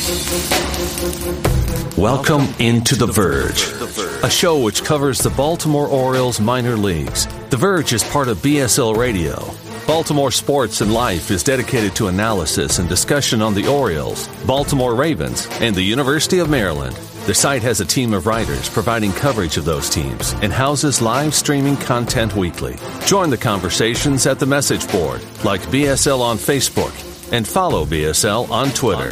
Welcome into The Verge, a show which covers the Baltimore Orioles minor leagues. The Verge is part of BSL Radio. Baltimore Sports and Life is dedicated to analysis and discussion on the Orioles, Baltimore Ravens, and the University of Maryland. The site has a team of writers providing coverage of those teams and houses live streaming content weekly. Join the conversations at the message board, like BSL on Facebook, and follow BSL on Twitter.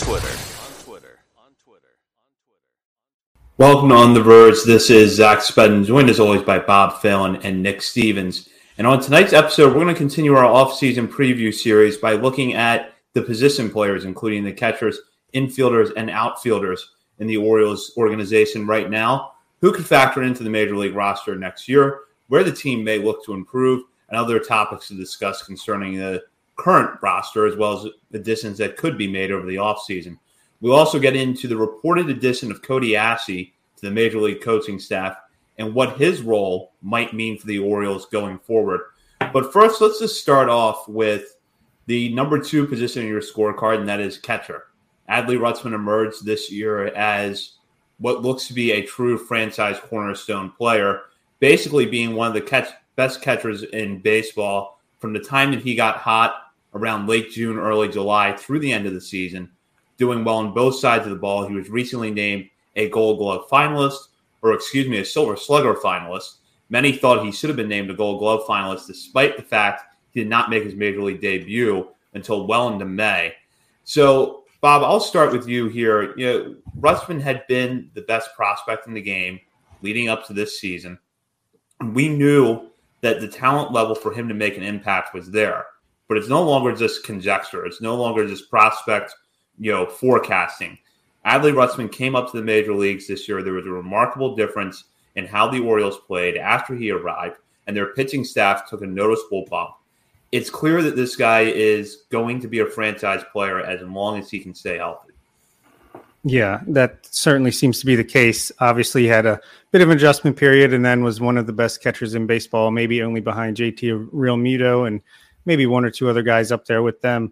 Welcome on The Verge. This is Zach Spedden, joined as always by Bob Phelan and Nick Stevens. And on tonight's episode, we're going to continue our off-season preview series by looking at the position players, including the catchers, infielders, and outfielders in the Orioles organization right now, who could factor into the Major League roster next year, where the team may look to improve, and other topics to discuss concerning the current roster, as well as additions that could be made over the offseason. We'll also get into the reported addition of Cody Asche to the Major League coaching staff and what his role might mean for the Orioles going forward. But first, let's just start off with the number 2 position in your scorecard, and that is catcher. Adley Rutschman emerged this year as what looks to be a true franchise cornerstone player, basically being one of the best catchers in baseball from the time that he got hot around late June, early July through the end of the season, doing well on both sides of the ball. He was recently named a Gold Glove finalist, a Silver Slugger finalist. Many thought he should have been named a Gold Glove finalist, despite the fact he did not make his Major League debut until well into May. So, Bob, I'll start with you here. Rutschman had been the best prospect in the game leading up to this season. We knew that the talent level for him to make an impact was there, but it's no longer just conjecture. It's no longer just prospect forecasting. Adley Rutschman came up to the major leagues this year. There was a remarkable difference in how the Orioles played after he arrived, and their pitching staff took a noticeable bump. It's clear that this guy is going to be a franchise player as long as he can stay healthy. Yeah, that certainly seems to be the case. Obviously, he had a bit of an adjustment period and then was one of the best catchers in baseball, maybe only behind JT Realmuto and maybe one or two other guys up there with them.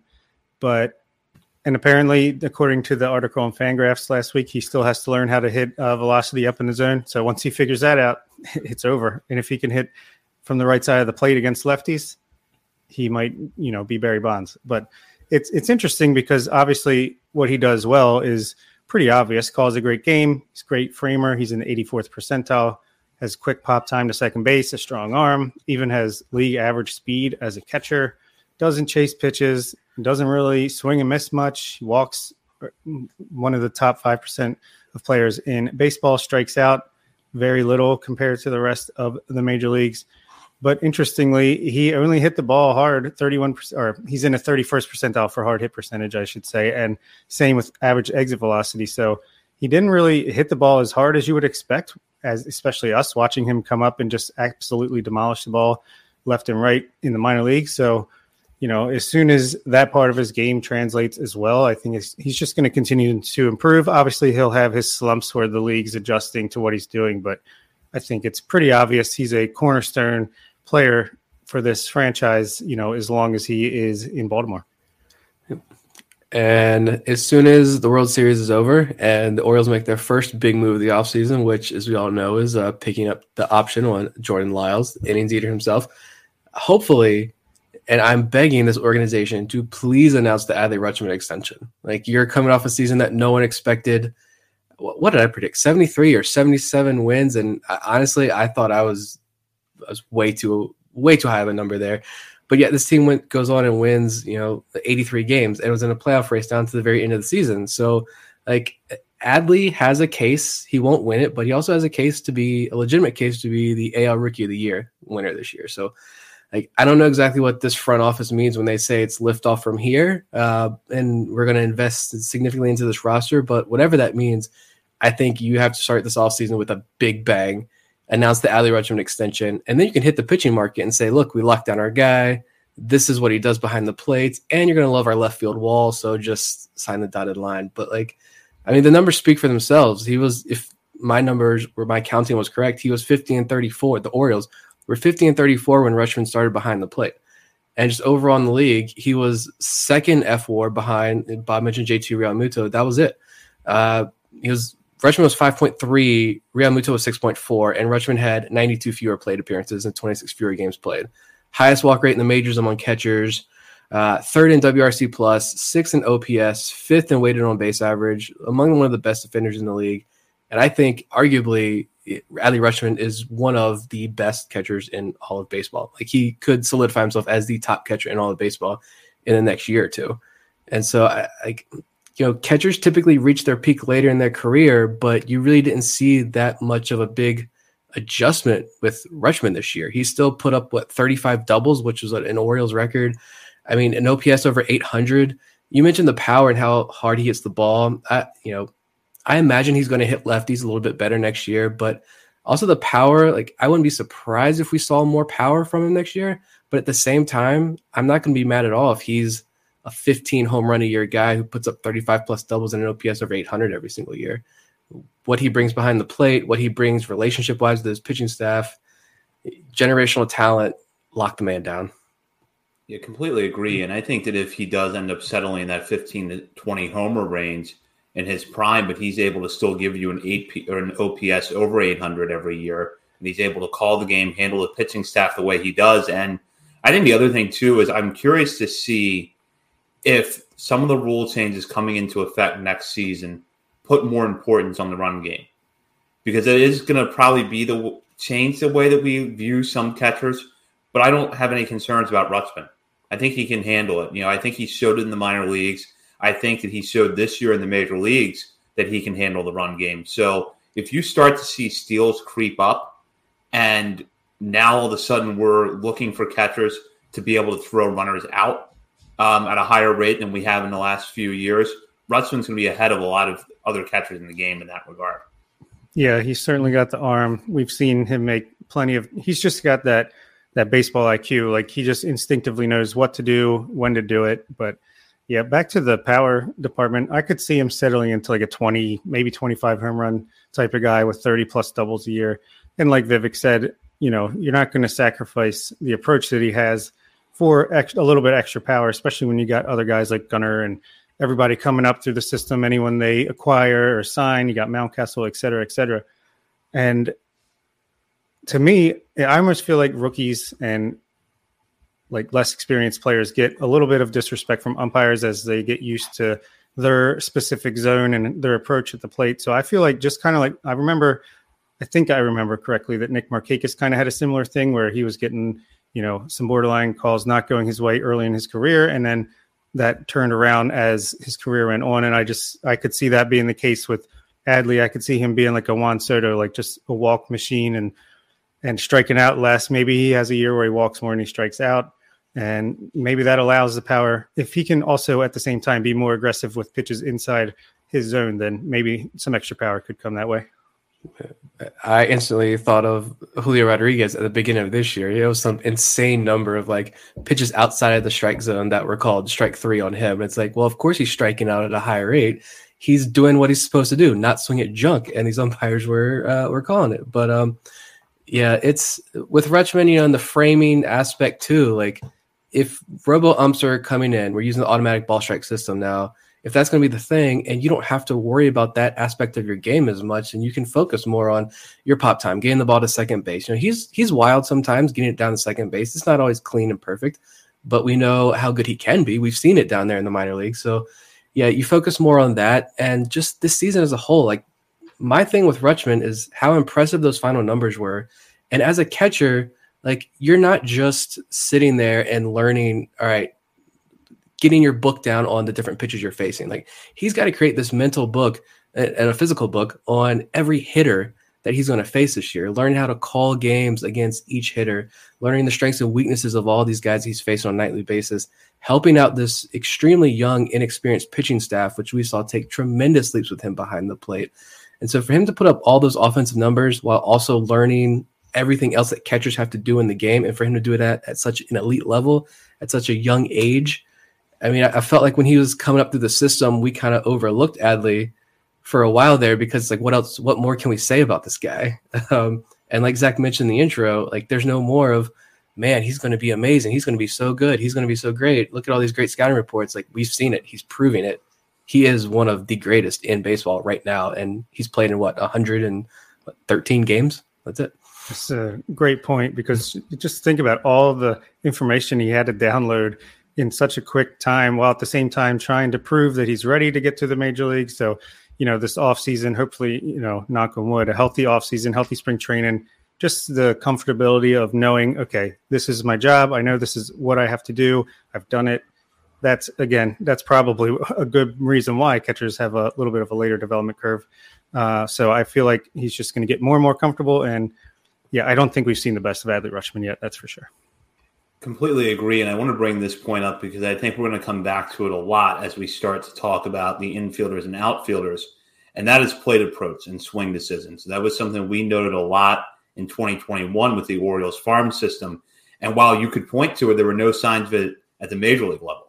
And apparently, according to the article on Fangraphs last week, he still has to learn how to hit velocity up in the zone. So once he figures that out, it's over. And if he can hit from the right side of the plate against lefties, he might, be Barry Bonds. But it's interesting because obviously what he does well is pretty obvious. Calls a great game. He's a great framer. He's in the 84th percentile. Has quick pop time to second base, a strong arm, even has league average speed as a catcher. Doesn't chase pitches, doesn't really swing and miss much. He walks, one of the top 5% of players in baseball, strikes out very little compared to the rest of the major leagues. But interestingly, he only hit the ball hard 31%, or he's in a 31st percentile for hard hit percentage, I should say. And same with average exit velocity. So he didn't really hit the ball as hard as you would expect, as especially us watching him come up and just absolutely demolish the ball left and right in the minor leagues. So, as soon as that part of his game translates as well, I think he's just going to continue to improve. Obviously, he'll have his slumps where the league's adjusting to what he's doing, but I think it's pretty obvious he's a cornerstone player for this franchise, as long as he is in Baltimore. And as soon as the World Series is over and the Orioles make their first big move of the offseason, which, as we all know, is picking up the option on Jordan Lyles, the innings eater himself, hopefully, and I'm begging this organization to please announce the Adley Rutschman extension. Like, you're coming off a season that no one expected. What did I predict? 73 or 77 wins. And honestly, I thought I was way too high of a number there. But yet this team goes on and wins, 83 games. And it was in a playoff race down to the very end of the season. So, Adley has a case. He won't win it, but he also has a legitimate case to be the AL Rookie of the Year winner this year. So, I don't know exactly what this front office means when they say it's liftoff from here, and we're going to invest significantly into this roster. But whatever that means, I think you have to start this offseason with a big bang, announce the Adley Rutschman extension, and then you can hit the pitching market and say, look, we locked down our guy. This is what he does behind the plate, and you're going to love our left field wall, so just sign the dotted line. But, the numbers speak for themselves. If my numbers where my counting was correct, he was 50 and 34. The Orioles were 50 and 34 when Rutschman started behind the plate. And just overall in the league, he was second FWAR behind, Bob mentioned JT Realmuto. That was it. Rutschman was 5.3, Realmuto was 6.4, and Rutschman had 92 fewer plate appearances and 26 fewer games played. Highest walk rate in the majors among catchers, third in WRC plus, sixth in OPS, fifth in weighted on base average, among one of the best defenders in the league. And I think arguably Adley Rutschman is one of the best catchers in all of baseball. Like, he could solidify himself as the top catcher in all of baseball in the next year or two. And so catchers typically reach their peak later in their career, but you really didn't see that much of a big adjustment with Rutschman this year. He still put up 35 doubles, which was an Orioles record. I mean, an OPS over 800. You mentioned the power and how hard he hits the ball. I imagine he's going to hit lefties a little bit better next year, but also the power, like, I wouldn't be surprised if we saw more power from him next year. But at the same time, I'm not going to be mad at all if he's a 15 home run a year guy who puts up 35 plus doubles and an OPS over 800 every single year. What he brings behind the plate, what he brings relationship wise with his pitching staff, generational talent, lock the man down. Yeah, completely agree. And I think that if he does end up settling in that 15 to 20 homer range in his prime, but he's able to still give you an OPS over 800 every year, and he's able to call the game, handle the pitching staff the way he does. And I think the other thing too is I'm curious to see if some of the rule changes coming into effect next season put more importance on the run game, because it is going to probably be change the way that we view some catchers. But I don't have any concerns about Rutschman. I think he can handle it. I think he showed it in the minor leagues. I think that he showed this year in the major leagues that he can handle the run game. So if you start to see steals creep up, and now all of a sudden we're looking for catchers to be able to throw runners out at a higher rate than we have in the last few years, Rutschman's going to be ahead of a lot of other catchers in the game in that regard. Yeah, he's certainly got the arm. We've seen him make he's just got that baseball IQ. Like, he just instinctively knows what to do, when to do it. But yeah, back to the power department, I could see him settling into like a 20, maybe 25 home run type of guy with 30 plus doubles a year. And like Vivek said, you're not going to sacrifice the approach that he has for a little bit extra power, especially when you got other guys like Gunnar and everybody coming up through the system, anyone they acquire or sign. You got Mountcastle, et cetera, et cetera. And to me, I almost feel like rookies and like less experienced players get a little bit of disrespect from umpires as they get used to their specific zone and their approach at the plate. So I feel like just kind of like, I think I remember correctly that Nick Markakis kind of had a similar thing where he was getting, some borderline calls not going his way early in his career. And then that turned around as his career went on. And I could see that being the case with Adley. I could see him being like a Juan Soto, like just a walk machine and striking out less. Maybe he has a year where he walks more and he strikes out. And maybe that allows the power. If he can also at the same time be more aggressive with pitches inside his zone, then maybe some extra power could come that way. I instantly thought of Julio Rodriguez at the beginning of this year. It was some insane number of like pitches outside of the strike zone that were called strike three on him. And it's like, well, of course he's striking out at a higher rate. He's doing what he's supposed to do, not swing at junk. And these umpires were calling it. But yeah, it's with Rutschman, in the framing aspect too. Like, if robo umps are coming in, we're using the automatic ball strike system now. If that's going to be the thing, and you don't have to worry about that aspect of your game as much, and you can focus more on your pop time, getting the ball to second base. He's wild sometimes, getting it down to second base. It's not always clean and perfect, but we know how good he can be. We've seen it down there in the minor league. So, yeah, you focus more on that. And just this season as a whole, like, my thing with Rutschman is how impressive those final numbers were. And as a catcher, like, you're not just sitting there and learning, all right, getting your book down on the different pitches you're facing. Like, he's got to create this mental book and a physical book on every hitter that he's going to face this year, learning how to call games against each hitter, learning the strengths and weaknesses of all these guys he's facing on a nightly basis, helping out this extremely young, inexperienced pitching staff, which we saw take tremendous leaps with him behind the plate. And so for him to put up all those offensive numbers while also learning everything else that catchers have to do in the game, and for him to do it at such an elite level at such a young age, I mean, I felt like when he was coming up through the system, we kind of overlooked Adley for a while there because, like, what more can we say about this guy? And like Zach mentioned in the intro, like, there's no more of man, he's going to be amazing. He's going to be so good. He's going to be so great. Look at all these great scouting reports. Like, we've seen it. He's proving it. He is one of the greatest in baseball right now. And he's played in 113 games. That's it. It's a great point, because just think about all the information he had to download in such a quick time, while at the same time trying to prove that he's ready to get to the major leagues. So, this offseason, hopefully, knock on wood, a healthy offseason, healthy spring training, just the comfortability of knowing, okay, this is my job. I know this is what I have to do. I've done it. That's probably a good reason why catchers have a little bit of a later development curve. So I feel like he's just going to get more and more comfortable. And yeah, I don't think we've seen the best of Adley Rutschman yet. That's for sure. Completely agree. And I want to bring this point up because I think we're going to come back to it a lot as we start to talk about the infielders and outfielders. And that is plate approach and swing decisions. That was something we noted a lot in 2021 with the Orioles farm system. And while you could point to it, there were no signs of it at the major league level.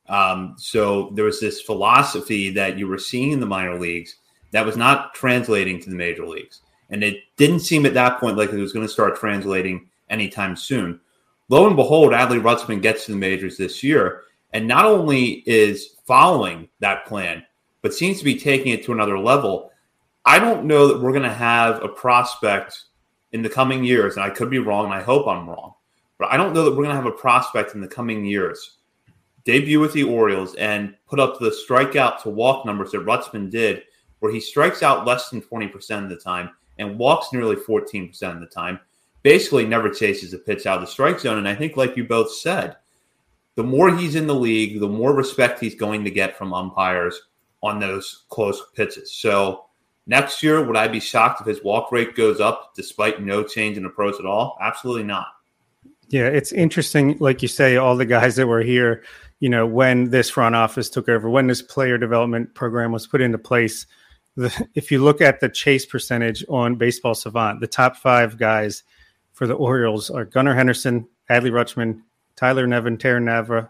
So there was this philosophy that you were seeing in the minor leagues that was not translating to the major leagues. And it didn't seem at that point like it was going to start translating anytime soon. Lo and behold, Adley Rutschman gets to the majors this year, and not only is following that plan, but seems to be taking it to another level. I don't know that we're going to have a prospect in the coming years, and I could be wrong, and I hope I'm wrong, but I don't know that we're going to have a prospect in the coming years debut with the Orioles and put up the strikeout to walk numbers that Rutschman did, where he strikes out less than 20% of the time and walks nearly 14% of the time, basically never chases a pitch out of the strike zone. And I think, like you both said, the more he's in the league, the more respect he's going to get from umpires on those close pitches. So next year, would I be shocked if his walk rate goes up despite no change in approach at all? Absolutely not. Yeah, it's interesting, like you say, all the guys that were here, when this front office took over, when this player development program was put into place, if you look at the chase percentage on Baseball Savant, the top 5 guys for the Orioles are Gunnar Henderson, Adley Rutschman, Tyler Nevin, Terrin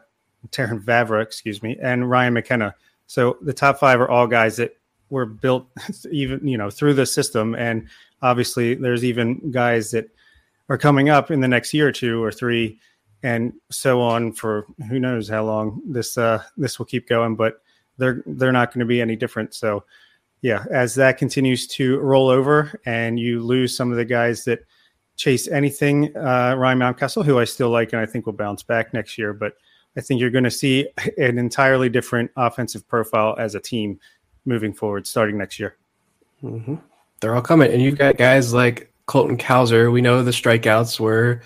Vavra, and Ryan McKenna. So the top 5 are all guys that were built even, through the system. And obviously there's even guys that are coming up in the next year or 2 or 3 and so on for who knows how long this will keep going, but they're not going to be any different. So yeah, as that continues to roll over and you lose some of the guys that chase anything, Ryan Mountcastle, who I still like and I think will bounce back next year, but I think you're going to see an entirely different offensive profile as a team moving forward starting next year. Mm-hmm. They're all coming. And you've got guys like Colton Cowser. We know the strikeouts were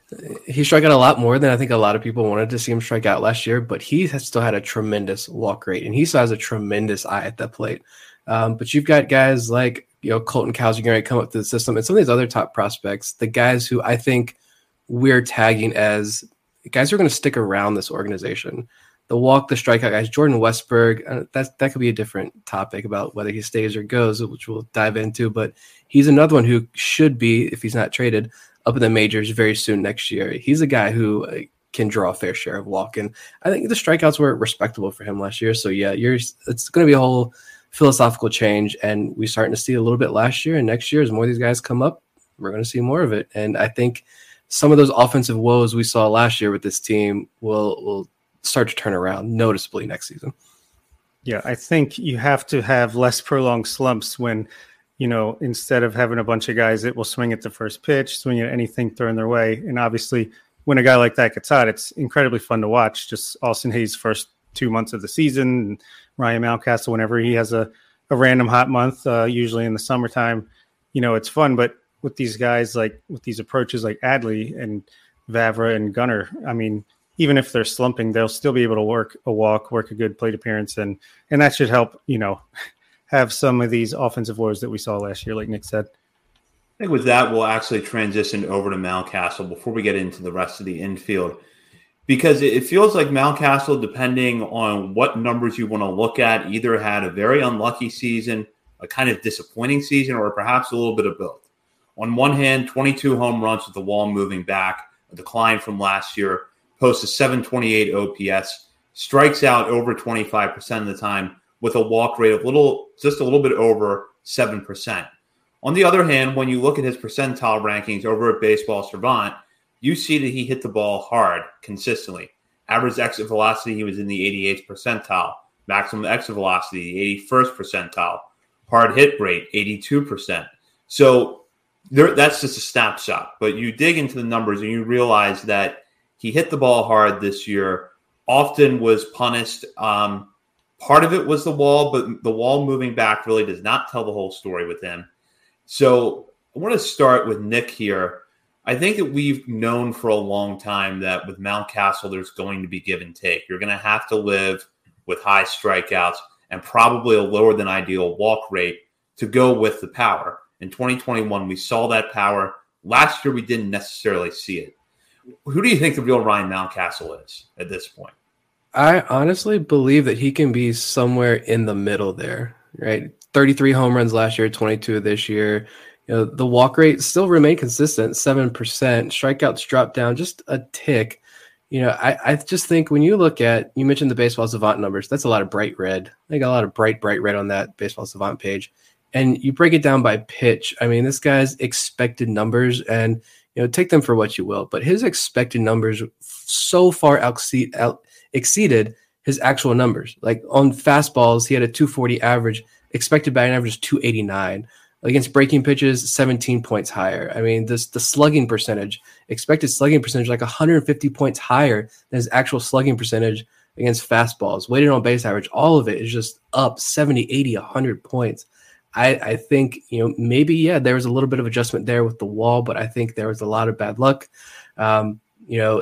he struck out a lot more than I think a lot of people wanted to see him strike out last year, but he has still had a tremendous walk rate and he still has a tremendous eye at the plate. But you've got guys like, Colton Cowser going to come up to the system and some of these other top prospects, the guys who I think we're tagging as guys who are going to stick around this organization. The walk, the strikeout guys, Jordan Westburg, that could be a different topic about whether he stays or goes, which we'll dive into, but he's another one who should be, if he's not traded, up in the majors very soon next year. He's a guy who can draw a fair share of walk, and I think the strikeouts were respectable for him last year. So yeah, it's going to be a whole philosophical change, and we're starting to see a little bit last year, and next year as more of these guys come up, we're going to see more of it. And I think some of those offensive woes we saw last year with this team will start to turn around noticeably next season. Yeah, I think you have to have less prolonged slumps when, instead of having a bunch of guys that will swing at the first pitch, swing at anything thrown their way. And obviously, when a guy like that gets hot, it's incredibly fun to watch. Just Austin Hayes' first 2 months of the season, and Ryan Mountcastle, whenever he has a random hot month, usually in the summertime, it's fun. But with these guys, like with these approaches like Adley and Vavra and Gunnar, I mean, even if they're slumping, they'll still be able to work a walk, work a good plate appearance, and that should help, have some of these offensive woes that we saw last year, like Nick said. I think with that, we'll actually transition over to Mountcastle before we get into the rest of the infield, because it feels like Mountcastle, depending on what numbers you want to look at, either had a very unlucky season, a kind of disappointing season, or perhaps a little bit of both. On one hand, 22 home runs with the wall moving back, a decline from last year, posts a 728 OPS, strikes out over 25% of the time with a walk rate of just a little bit over 7%. On the other hand, when you look at his percentile rankings over at Baseball Savant, you see that he hit the ball hard consistently. Average exit velocity, he was in the 88th percentile. Maximum exit velocity, the 81st percentile. Hard hit rate, 82%. So that's just a snapshot. But you dig into the numbers and you realize that he hit the ball hard this year, often was punished. Part of it was the wall, but the wall moving back really does not tell the whole story with him. So I want to start with Nick here. I think that we've known for a long time that with Mountcastle, there's going to be give and take. You're going to have to live with high strikeouts and probably a lower than ideal walk rate to go with the power. In 2021, we saw that power. Last year, we didn't necessarily see it. Who do you think the real Ryan Mountcastle is at this point? I honestly believe that he can be somewhere in the middle there, right? 33 home runs last year, 22 this year. You know, the walk rate still remained consistent, 7%. Strikeouts dropped down just a tick. You know, I just think when you look at, you mentioned the Baseball Savant numbers, that's a lot of bright red. I got a lot of bright red on that Baseball Savant page. And you break it down by pitch. I mean, this guy's expected numbers, and, you know, take them for what you will, but his expected numbers so far exceeded his actual numbers. Like on fastballs, he had a 240 average, expected batting average is 289. Against breaking pitches, 17 points higher. I mean, the slugging percentage, expected slugging percentage, like 150 points higher than his actual slugging percentage against fastballs. Weighted on base average, all of it is just up 70, 80, 100 points. I think, you know, maybe, yeah, there was a little bit of adjustment there with the wall, but I think there was a lot of bad luck. You know,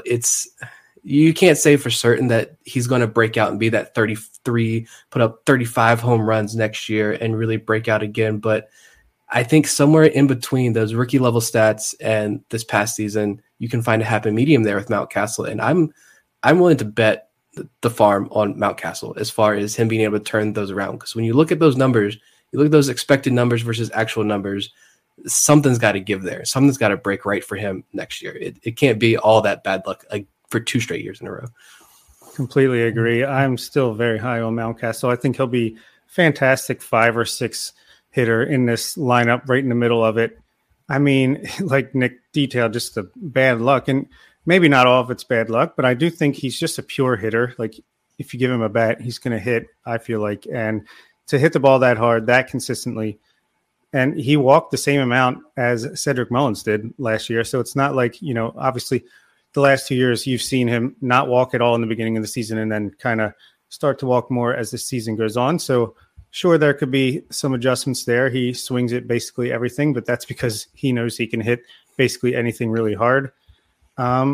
you can't say for certain that he's going to break out and be that 33, put up 35 home runs next year and really break out again. But I think somewhere in between those rookie level stats and this past season, you can find a happy medium there with Mountcastle. And I'm willing to bet the farm on Mountcastle as far as him being able to turn those around. Because when you look at those numbers, you look at those expected numbers versus actual numbers, something's got to give there. Something's got to break right for him next year. It can't be all that bad luck like for 2 straight years in a row. Completely agree. I'm still very high on Mountcastle. I think he'll be fantastic 5 or 6 hitter in this lineup, right in the middle of it. I mean, like Nick detailed, just the bad luck, and maybe not all of it's bad luck, but I do think he's just a pure hitter. Like if you give him a bat, he's going to hit, I feel like, and to hit the ball that hard, that consistently. And he walked the same amount as Cedric Mullins did last year. So it's not like, you know, obviously the last 2 years you've seen him not walk at all in the beginning of the season and then kind of start to walk more as the season goes on. So sure, there could be some adjustments there. He swings at basically everything, but that's because he knows he can hit basically anything really hard. I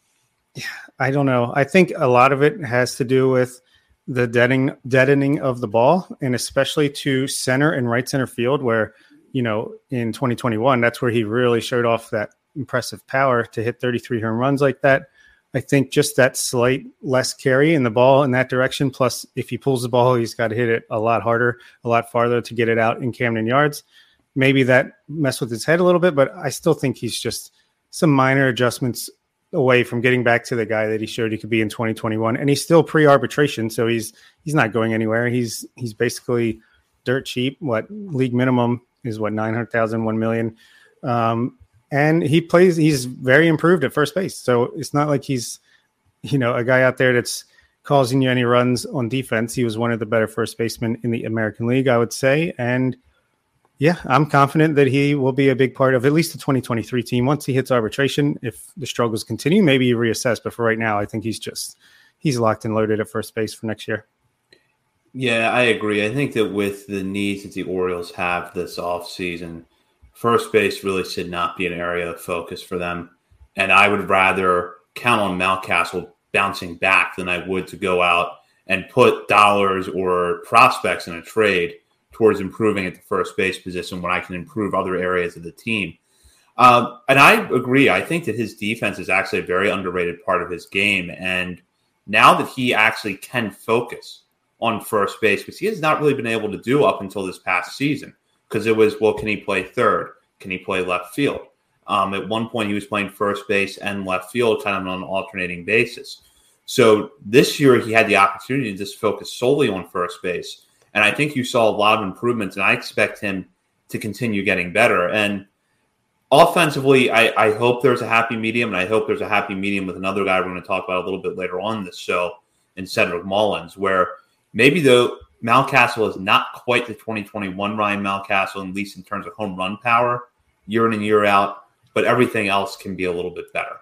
don't know. I think a lot of it has to do with the deadening of the ball, and especially to center and right center field, where, you know, in 2021, that's where he really showed off that impressive power to hit 33 home runs like that. I think just that slight less carry in the ball in that direction. Plus, if he pulls the ball, he's got to hit it a lot harder, a lot farther to get it out in Camden Yards. Maybe that messed with his head a little bit, but I still think he's just some minor adjustments away from getting back to the guy that he showed he could be in 2021. And he's still pre-arbitration, so he's not going anywhere. He's basically dirt cheap. What league minimum is what, 900,000, $1 million. And he's very improved at first base. So it's not like he's, you know, a guy out there that's causing you any runs on defense. He was one of the better first basemen in the American League, I would say. And yeah, I'm confident that he will be a big part of at least the 2023 team. Once he hits arbitration, if the struggles continue, maybe you reassess. But for right now, I think he's locked and loaded at first base for next year. Yeah, I agree. I think that with the needs that the Orioles have this offseason, first base really should not be an area of focus for them. And I would rather count on Mountcastle bouncing back than I would to go out and put dollars or prospects in a trade towards improving at the first base position when I can improve other areas of the team. And I agree. I think that his defense is actually a very underrated part of his game. And now that he actually can focus on first base, which he has not really been able to do up until this past season, because it was, well, can he play third? Can he play left field? At one point, he was playing first base and left field kind of on an alternating basis. So this year, he had the opportunity to just focus solely on first base. And I think you saw a lot of improvements, and I expect him to continue getting better. And offensively, I hope there's a happy medium, and I hope there's a happy medium with another guy we're going to talk about a little bit later on in this show, in Cedric Mullins, where maybe though Mountcastle is not quite the 2021 Ryan Mountcastle, at least in terms of home run power, year in and year out, but everything else can be a little bit better.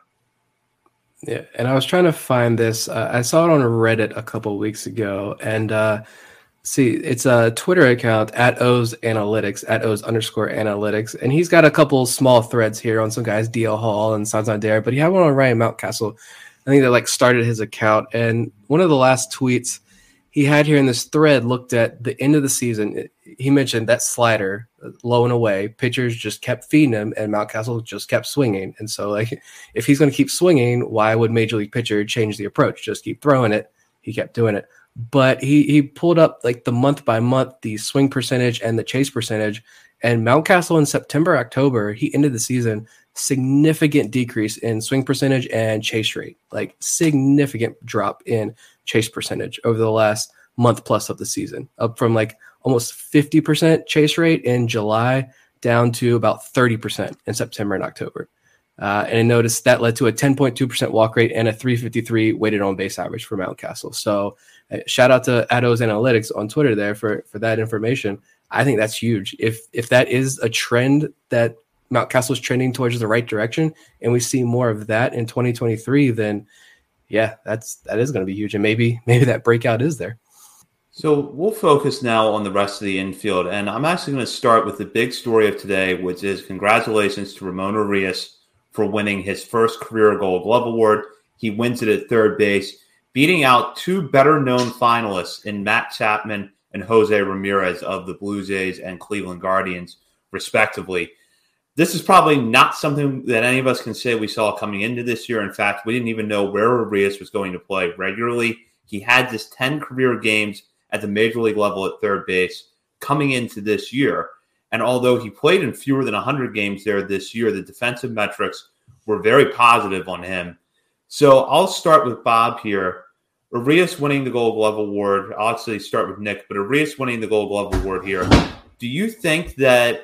Yeah, and I was trying to find this. I saw it on Reddit a couple of weeks ago, and see, it's a Twitter account at O's Analytics, at O's_analytics, and he's got a couple small threads here on some guys, DL Hall and Santander, but he had one on Ryan Mountcastle. I think that started his account, and one of the last tweets he had here in this thread looked at the end of the season. He mentioned that slider low and away. Pitchers just kept feeding him, and Mountcastle just kept swinging. And so, if he's going to keep swinging, why would Major League pitcher change the approach? Just keep throwing it. He kept doing it. But he pulled up the month by month, the swing percentage and the chase percentage. And Mountcastle in September, October, he ended the season significant decrease in swing percentage and chase rate, significant drop in chase percentage over the last month plus of the season, up from almost 50% chase rate in July down to about 30% in September and October. And I noticed that led to a 10.2% walk rate and a 353 weighted on base average for Mountcastle. So shout out to O's Analytics on Twitter there for that information. I think that's huge. If that is a trend that Mountcastle is trending towards the right direction, and we see more of that in 2023, then yeah, that is going to be huge. And maybe that breakout is there. So we'll focus now on the rest of the infield. And I'm actually going to start with the big story of today, which is congratulations to Ramon Urias for winning his first career Gold Glove Award. He wins it at third base, beating out two better-known finalists in Matt Chapman and Jose Ramirez of the Blue Jays and Cleveland Guardians, respectively. This is probably not something that any of us can say we saw coming into this year. In fact, we didn't even know where Urias was going to play regularly. He had just 10 career games at the major league level at third base coming into this year. And although he played in fewer than 100 games there this year, the defensive metrics were very positive on him. So I'll start with Bob here. Urias winning the Gold Glove Award. I'll actually start with Nick, but Urias winning the Gold Glove Award here. Do you think that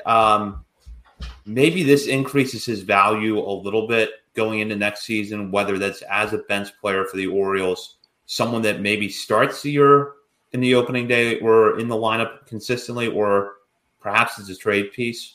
maybe this increases his value a little bit going into next season, whether that's as a bench player for the Orioles, someone that maybe starts the year in the opening day or in the lineup consistently, or perhaps it's a trade piece?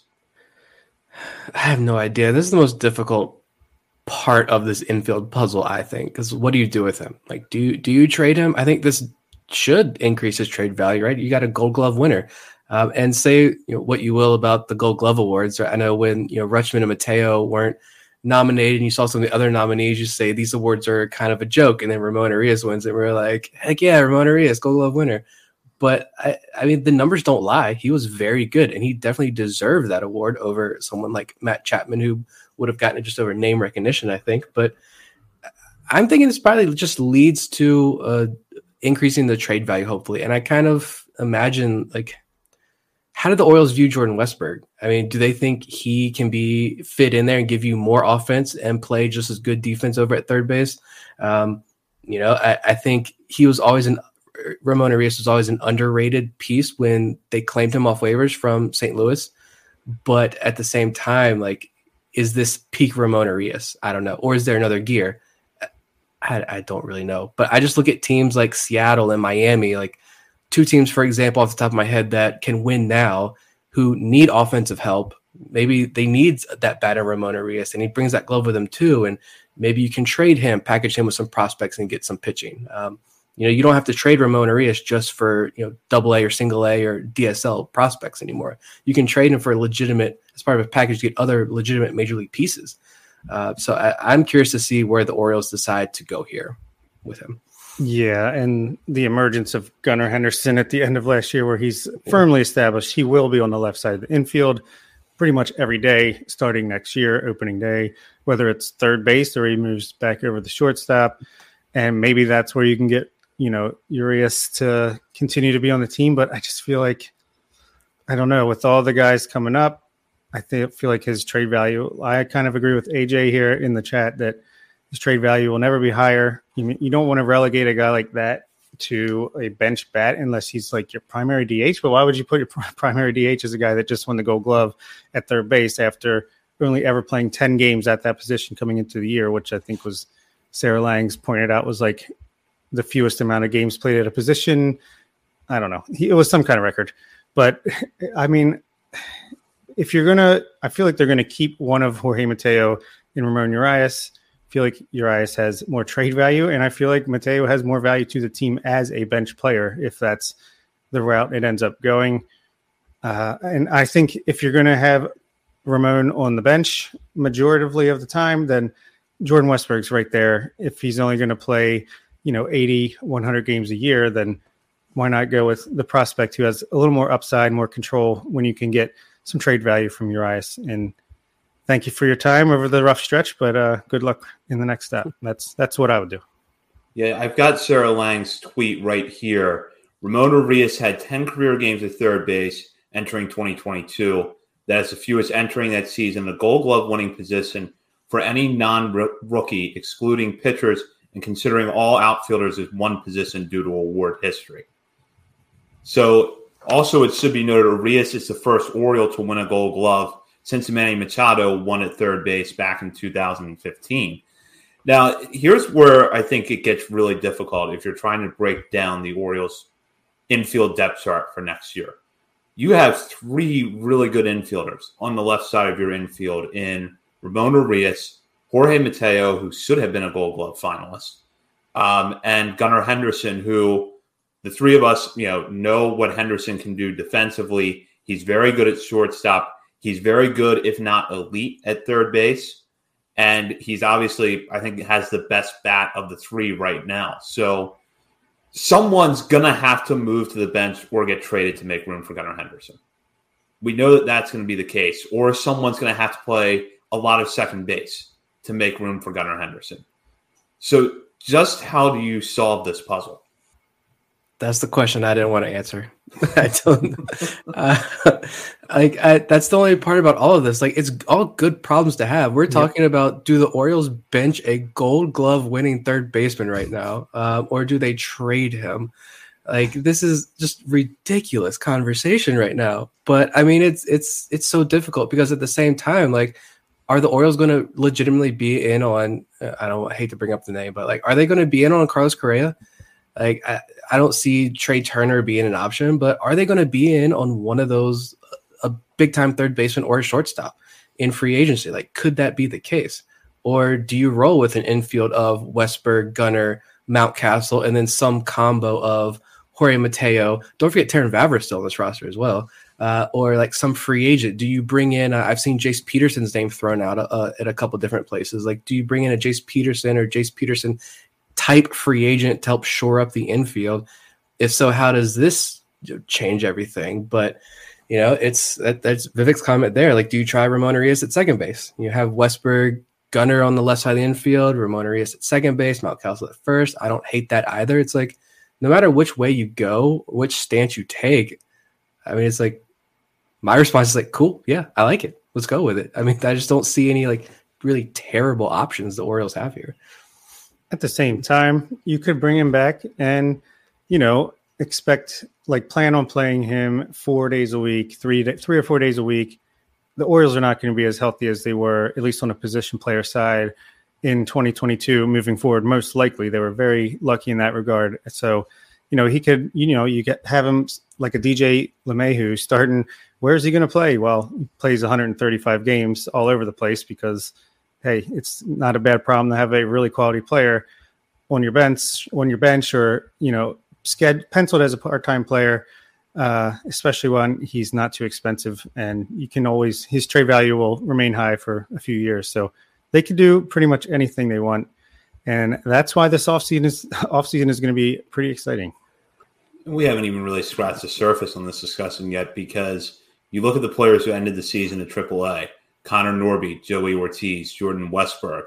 I have no idea. This is the most difficult part of this infield puzzle, I think, because what do you do with him? Do you trade him? I think this should increase his trade value, right? You got a Gold Glove winner. And say what you will about the Gold Glove Awards. I know when Rutschman and Mateo weren't nominated, and you saw some of the other nominees, you say these awards are kind of a joke, and then Ramon Urias wins, and we're like, heck yeah, Ramon Urias, Gold Glove winner. But I mean, the numbers don't lie. He was very good, and he definitely deserved that award over someone like Matt Chapman, who would have gotten it just over name recognition, I think. But I'm thinking this probably just leads to increasing the trade value, hopefully. And I kind of imagine how do the Orioles view Jordan Westburg? I mean, do they think he can be fit in there and give you more offense and play just as good defense over at third base? I think he was always Ramon Urias was always an underrated piece when they claimed him off waivers from St. Louis. But at the same time, is this peak Ramon Urias? I don't know. Or is there another gear? I don't really know. But I just look at teams like Seattle and Miami, two teams, for example, off the top of my head that can win now, who need offensive help. Maybe they need that bat in Ramon Urias, and he brings that glove with him too. And maybe you can trade him, package him with some prospects, and get some pitching. You don't have to trade Ramon Urias just for AA or single A or DSL prospects anymore. You can trade him for legitimate, as part of a package, to get other legitimate major league pieces. So I'm curious to see where the Orioles decide to go here with him. Yeah, and the emergence of Gunnar Henderson at the end of last year, where he's firmly established he will be on the left side of the infield pretty much every day starting next year, opening day, whether it's third base or he moves back over the shortstop. And maybe that's where you can get, Urias to continue to be on the team. But I just feel I don't know, with all the guys coming up, I feel like his trade value, I kind of agree with AJ here in the chat that his trade value will never be higher. You don't want to relegate a guy like that to a bench bat unless he's your primary DH. But why would you put your primary DH as a guy that just won the Gold Glove at third base after only ever playing 10 games at that position coming into the year, which I think was Sarah Langs pointed out was like the fewest amount of games played at a position. I don't know. It was some kind of record. But, I mean, if you're going to – I feel like they're going to keep one of Jorge Mateo and Ramon Urias. I feel like Urias has more trade value, and I feel like Mateo has more value to the team as a bench player if that's the route it ends up going. And I think if you're going to have Ramon on the bench majoritively of the time, then Jordan Westberg's right there. If he's only going to play, 80, 100 games a year, then why not go with the prospect who has a little more upside, more control when you can get some trade value from Urias. And thank you for your time over the rough stretch, but good luck in the next step. That's what I would do. Yeah, I've got Sarah Lang's tweet right here. Ramon Urias had 10 career games at third base entering 2022. That is the fewest entering that season, the Gold Glove winning position for any non-rookie, excluding pitchers and considering all outfielders as one position due to award history. So also it should be noted Urias is the first Oriole to win a Gold Glove since Manny Machado won at third base back in 2015. Now, here's where I think it gets really difficult if you're trying to break down the Orioles' infield depth chart for next year. You have three really good infielders on the left side of your infield in Ramon Urias, Jorge Mateo, who should have been a Gold Glove finalist, and Gunnar Henderson, who the three of us, know what Henderson can do defensively. He's very good at shortstop. He's very good, if not elite, at third base. And he's obviously, I think, has the best bat of the three right now. So someone's going to have to move to the bench or get traded to make room for Gunnar Henderson. We know that that's going to be the case. Or someone's going to have to play a lot of second base to make room for Gunnar Henderson. So just how do you solve this puzzle? That's the question I didn't want to answer. I don't. That's the only part about all of this. Like, it's all good problems to have. We're talking about, do the Orioles bench a Gold Glove winning third baseman right now, or do they trade him? Like, this is just ridiculous conversation right now. But I mean, it's so difficult because at the same time, like, are the Orioles going to legitimately be in on? I hate to bring up the name, but like, are they going to be in on Carlos Correa? Like, I don't see Trey Turner being an option, but are they going to be in on one of those, a big-time third baseman or a shortstop in free agency? Like, could that be the case? Or do you roll with an infield of Westberg, Gunnar, Mountcastle, and then some combo of Jorge Mateo? Don't forget Taron Vavra still on this roster as well. Or like some free agent. Do you bring in, I've seen Jace Peterson's name thrown out at a couple different places. Like, do you bring in a Jace Peterson or Jace Peterson type free agent to help shore up the infield? If so, how does this change everything? But that's Vivek's comment there. Like, do you try Ramon Urias at second base? You have Westberg, Gunnar on the left side of the infield, Ramon Urias at second base, Mountcastle at first. I don't hate that either. It's like, no matter which way you go, which stance you take, I mean, it's like, my response is like, cool, yeah, I like it. Let's go with it. I mean, I just don't see any like really terrible options the Orioles have here. At the same time, you could bring him back and, expect, like, plan on playing him 4 days a week, 3 or 4 days a week. The Orioles are not going to be as healthy as they were, at least on a position player side, in 2022 moving forward. Most likely, they were very lucky in that regard. So, he could, have him like a DJ LeMahieu starting. Where is he going to play? Well, he plays 135 games all over the place because, hey, it's not a bad problem to have a really quality player on your bench, or, penciled as a part-time player, especially when he's not too expensive. And you can always, his trade value will remain high for a few years. So they could do pretty much anything they want. And that's why this offseason is going to be pretty exciting. We haven't even really scratched the surface on this discussion yet, because you look at the players who ended the season at AAA: Connor Norby, Joey Ortiz, Jordan Westberg.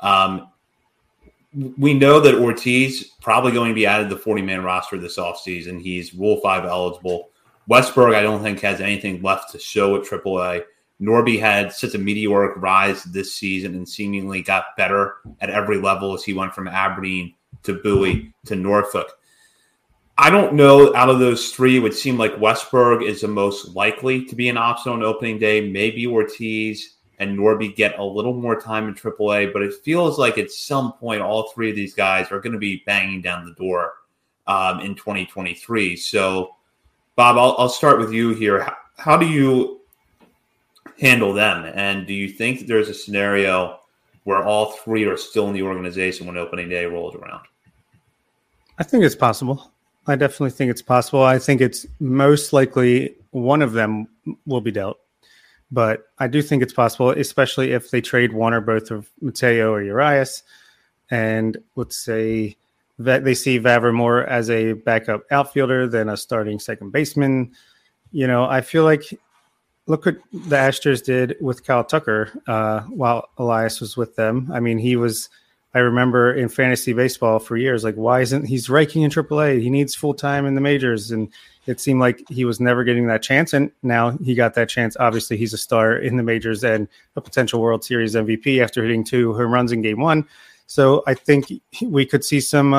We know that Ortiz probably going to be added to the 40-man roster this offseason. He's Rule 5 eligible. Westberg, I don't think, has anything left to show at AAA. Norby had such a meteoric rise this season and seemingly got better at every level as he went from Aberdeen to Bowie to Norfolk. I don't know, out of those three, it would seem like Westberg is the most likely to be an option on opening day, maybe Ortiz, and Norby get a little more time in AAA, but it feels like at some point all three of these guys are going to be banging down the door in 2023. So, Bob, I'll start with you here. How do you handle them? And do you think that there's a scenario where all three are still in the organization when opening day rolls around? I think it's possible. I definitely think it's possible. I think it's most likely one of them will be dealt. But I do think it's possible, especially if they trade one or both of Mateo or Urias. And let's say that they see Vavra more as a backup outfielder than a starting second baseman. You know, I feel like, look what the Astros did with Kyle Tucker while Elias was with them. I mean, I remember in fantasy baseball for years, like, why isn't he's raking in AAA? He needs full time in the majors. And it seemed like he was never getting that chance. And now he got that chance. Obviously, he's a star in the majors and a potential World Series MVP after hitting 2 home runs in game 1. So I think we could see some,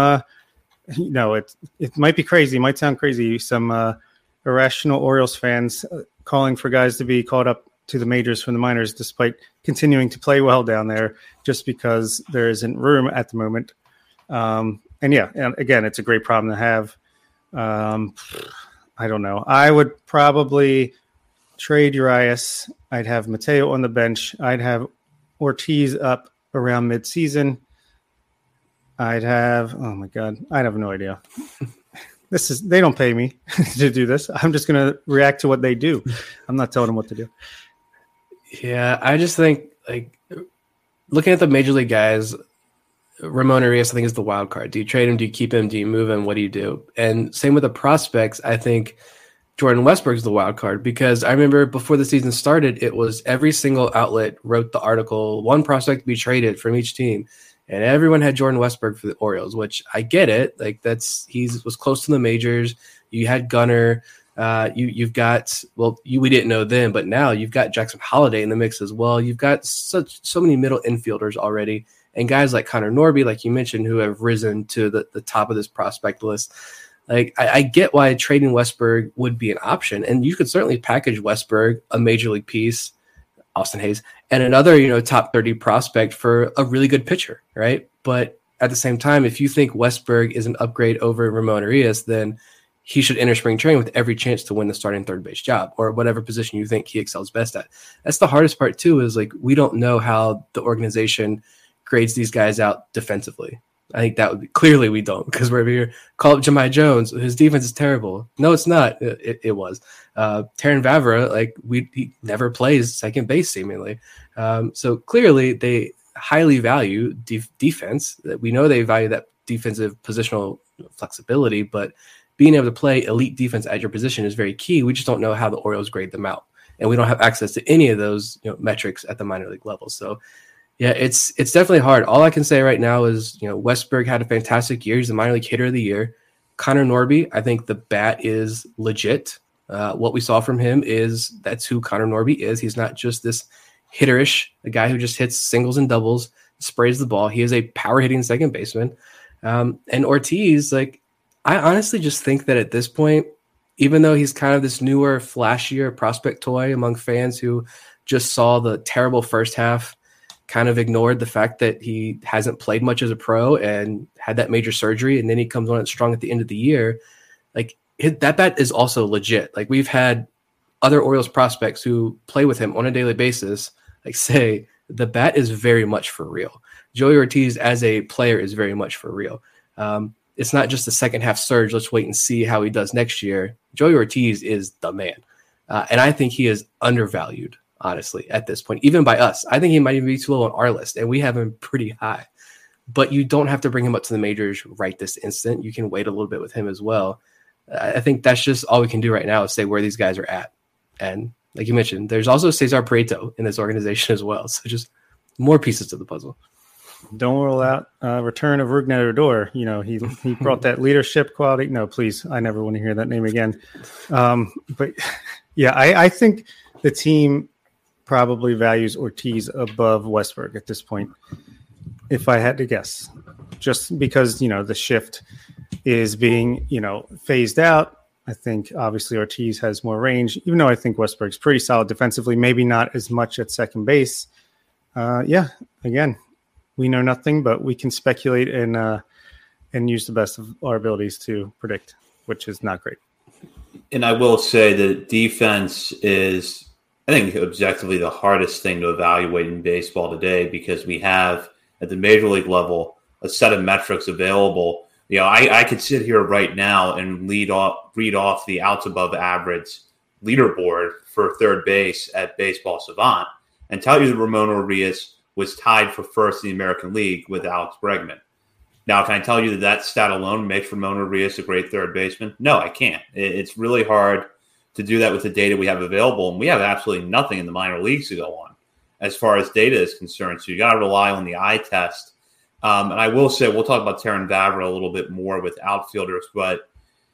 it might be crazy. It might sound crazy. Some irrational Orioles fans calling for guys to be called up to the majors from the minors, despite continuing to play well down there, just because there isn't room at the moment. And again, it's a great problem to have. I don't know. I would probably trade Urias. I'd have Mateo on the bench. I'd have Ortiz up around midseason. I'd have no idea. They don't pay me to do this. I'm just going to react to what they do. I'm not telling them what to do. Yeah, I just think, like, looking at the major league guys, Ramon Urias, I think, is the wild card. Do you trade him? Do you keep him? Do you move him? What do you do? And same with the prospects. I think Jordan Westburg is the wild card, because I remember before the season started, it was every single outlet wrote the article, one prospect to be traded from each team. And everyone had Jordan Westburg for the Orioles, which I get it. Like, he was close to the majors. You had Gunnar. You've got, we didn't know then, but now you've got Jackson Holliday in the mix as well. You've got so many middle infielders already, and guys like Connor Norby, like you mentioned, who have risen to the top of this prospect list. Like, I get why trading Westburg would be an option, and you could certainly package Westburg, a major league piece, Austin Hayes, and another, top 30 prospect for a really good pitcher, right? But at the same time, if you think Westburg is an upgrade over Ramon Urias, then he should enter spring training with every chance to win the starting third base job, or whatever position you think he excels best at. That's the hardest part too, is like, we don't know how the organization grades these guys out defensively. I think that would be, clearly we don't, because we're over here, call up Jahmai Jones. His defense is terrible. No, it's not. It was. Terrin Vavra, he never plays second base seemingly. So clearly they highly value defense. We know they value that defensive positional flexibility, but being able to play elite defense at your position is very key. We just don't know how the Orioles grade them out, and we don't have access to any of those metrics at the minor league level. So yeah, it's definitely hard. All I can say right now is, Westburg had a fantastic year. He's the minor league hitter of the year. Connor Norby, I think the bat is legit. What we saw from him is that's who Connor Norby is. He's not just this hitterish, a guy who just hits singles and doubles, sprays the ball. He is a power hitting second baseman. And Ortiz, I honestly just think that at this point, even though he's kind of this newer, flashier prospect toy among fans who just saw the terrible first half, kind of ignored the fact that he hasn't played much as a pro and had that major surgery, and then he comes on it strong at the end of the year, that bat is also legit. We've had other Orioles prospects who play with him on a daily basis, say the bat is very much for real. Joey Ortiz as a player is very much for real. It's not just the second half surge. Let's wait and see how he does next year. Joey Ortiz is the man. And I think he is undervalued, honestly, at this point, even by us. I think he might even be too low on our list, and we have him pretty high. But you don't have to bring him up to the majors right this instant. You can wait a little bit with him as well. I think that's just all we can do right now is say where these guys are at. And like you mentioned, there's also Cesar Prieto in this organization as well. So just more pieces to the puzzle. Don't rule out return of Rougned Odor. He brought that leadership quality. No, please, I never want to hear that name again. But yeah, I think the team probably values Ortiz above Westburg at this point, if I had to guess, just because the shift is being phased out. I think obviously Ortiz has more range, even though I think Westberg's pretty solid defensively, maybe not as much at second base. Again, we know nothing, but we can speculate and use the best of our abilities to predict, which is not great. And I will say that defense is, I think, objectively the hardest thing to evaluate in baseball today, because we have at the major league level a set of metrics available. I could sit here right now and read off the outs above average leaderboard for third base at Baseball Savant and tell you that Ramon Urias was tied for first in the American League with Alex Bregman. Now, can I tell you that stat alone makes Ramon Urias a great third baseman? No, I can't. It's really hard to do that with the data we have available, and we have absolutely nothing in the minor leagues to go on as far as data is concerned. So you got to rely on the eye test. And I will say, we'll talk about Terrin Vavra a little bit more with outfielders, but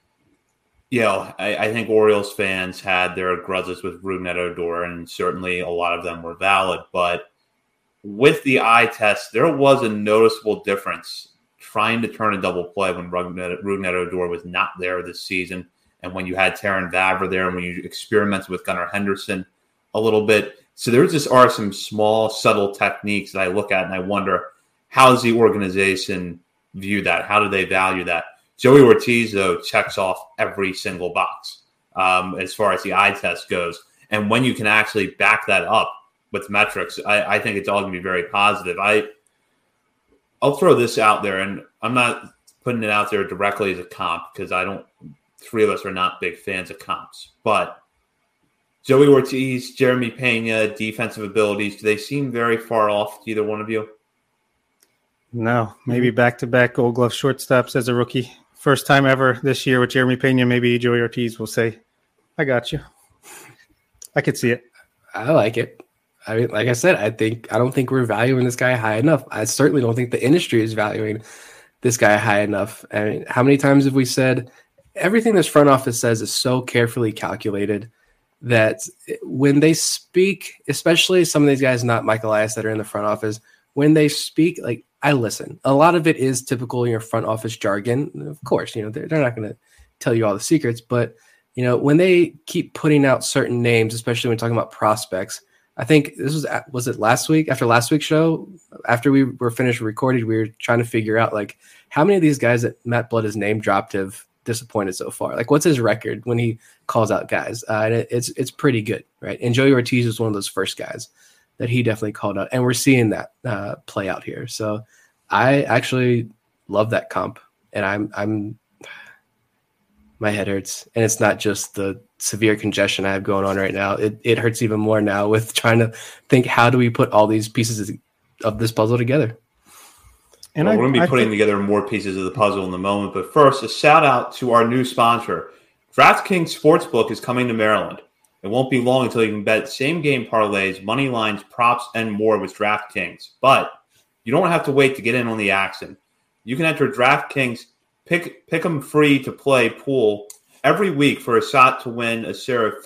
I think Orioles fans had their grudges with Rougned Odor, and certainly a lot of them were valid. But with the eye test, there was a noticeable difference trying to turn a double play when Rougned Odor was not there this season, and when you had Terrin Vavra there, and when you experimented with Gunnar Henderson a little bit. So there just are some small, subtle techniques that I look at and I wonder, how does the organization view that? How do they value that? Joey Ortiz, though, checks off every single box as far as the eye test goes. And when you can actually back that up with metrics, I think it's all going to be very positive. I'll throw this out there, and I'm not putting it out there directly as a comp because three of us are not big fans of comps. But Joey Ortiz, Jeremy Pena, defensive abilities, do they seem very far off to either one of you? No, maybe back-to-back Gold Glove shortstops as a rookie. First time ever this year with Jeremy Pena. Maybe Joey Ortiz will say, I got you. I could see it. I like it. I mean, like I said, I don't think we're valuing this guy high enough. I certainly don't think the industry is valuing this guy high enough. I mean, how many times have we said everything this front office says is so carefully calculated that when they speak, especially some of these guys, not Mike Elias, that are in the front office, when they speak, like, I listen. A lot of it is typical in your front office jargon. Of course, they're not going to tell you all the secrets, but when they keep putting out certain names, especially when talking about prospects, I think this was it last week? After last week's show, after we were finished recording, we were trying to figure out, like, how many of these guys that Matt Blood has name dropped have disappointed so far. Like, what's his record when he calls out guys? And it's pretty good, right? And Joey Ortiz was one of those first guys that he definitely called out, and we're seeing that play out here. So I actually love that comp, and I'm my head hurts, and it's not just the severe congestion I have going on right now. It hurts even more now with trying to think, how do we put all these pieces of this puzzle together? And we're going to be putting together more pieces of the puzzle in the moment. But first, a shout out to our new sponsor. DraftKings Sportsbook is coming to Maryland. It won't be long until you can bet same-game parlays, money lines, props, and more with DraftKings. But you don't have to wait to get in on the action. You can enter DraftKings Pick 'em free to play pool every week for a shot to win a share of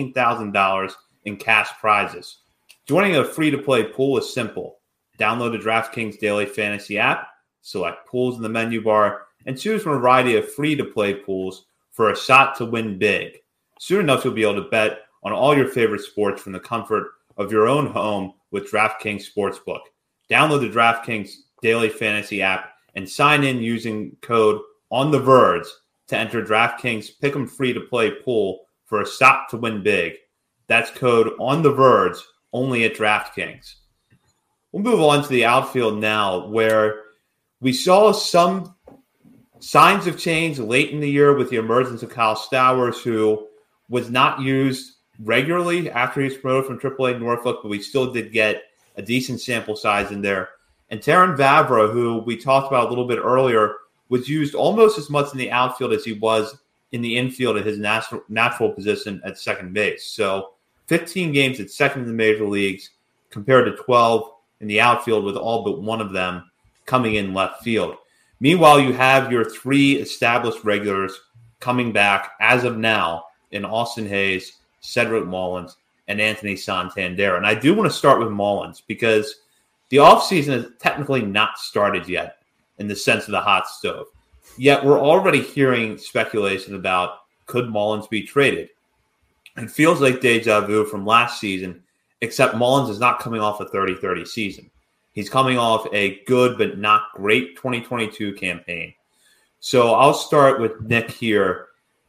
$15,000 in cash prizes. Joining a free-to-play pool is simple. Download the DraftKings Daily Fantasy app, select pools in the menu bar, and choose from a variety of free-to-play pools for a shot to win big. Soon enough, you'll be able to bet on all your favorite sports from the comfort of your own home with DraftKings Sportsbook. Download the DraftKings Daily Fantasy app and sign in using code ONTheVerge to enter DraftKings Pick'em Free to Play pool for a shot to win big. That's code ONTheVerge only at DraftKings. We'll move on to the outfield now, where we saw some signs of change late in the year with the emergence of Kyle Stowers, who was not used regularly after he was promoted from AAA Norfolk, but we still did get a decent sample size in there. And Terrin Vavra, who we talked about a little bit earlier, was used almost as much in the outfield as he was in the infield at his natural position at second base. So 15 games at second in the major leagues compared to 12 in the outfield, with all but one of them coming in left field. Meanwhile, you have your three established regulars coming back as of now in Austin Hayes, Cedric Mullins, and Anthony Santander. And I do want to start with Mullins because the offseason has technically not started yet in the sense of the hot stove. Yet we're already hearing speculation about could Mullins be traded? It feels like deja vu from last season, except Mullins is not coming off a 30-30 season. He's coming off a good but not great 2022 campaign. So I'll start with Nick here.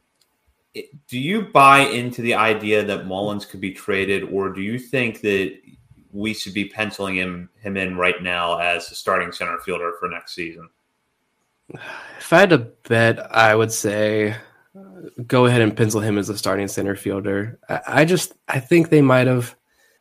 Do you buy into the idea that Mullins could be traded, or do you think that we should be penciling him in right now as a starting center fielder for next season? If I had to bet, I would say go ahead and pencil him as a starting center fielder. I think they might have.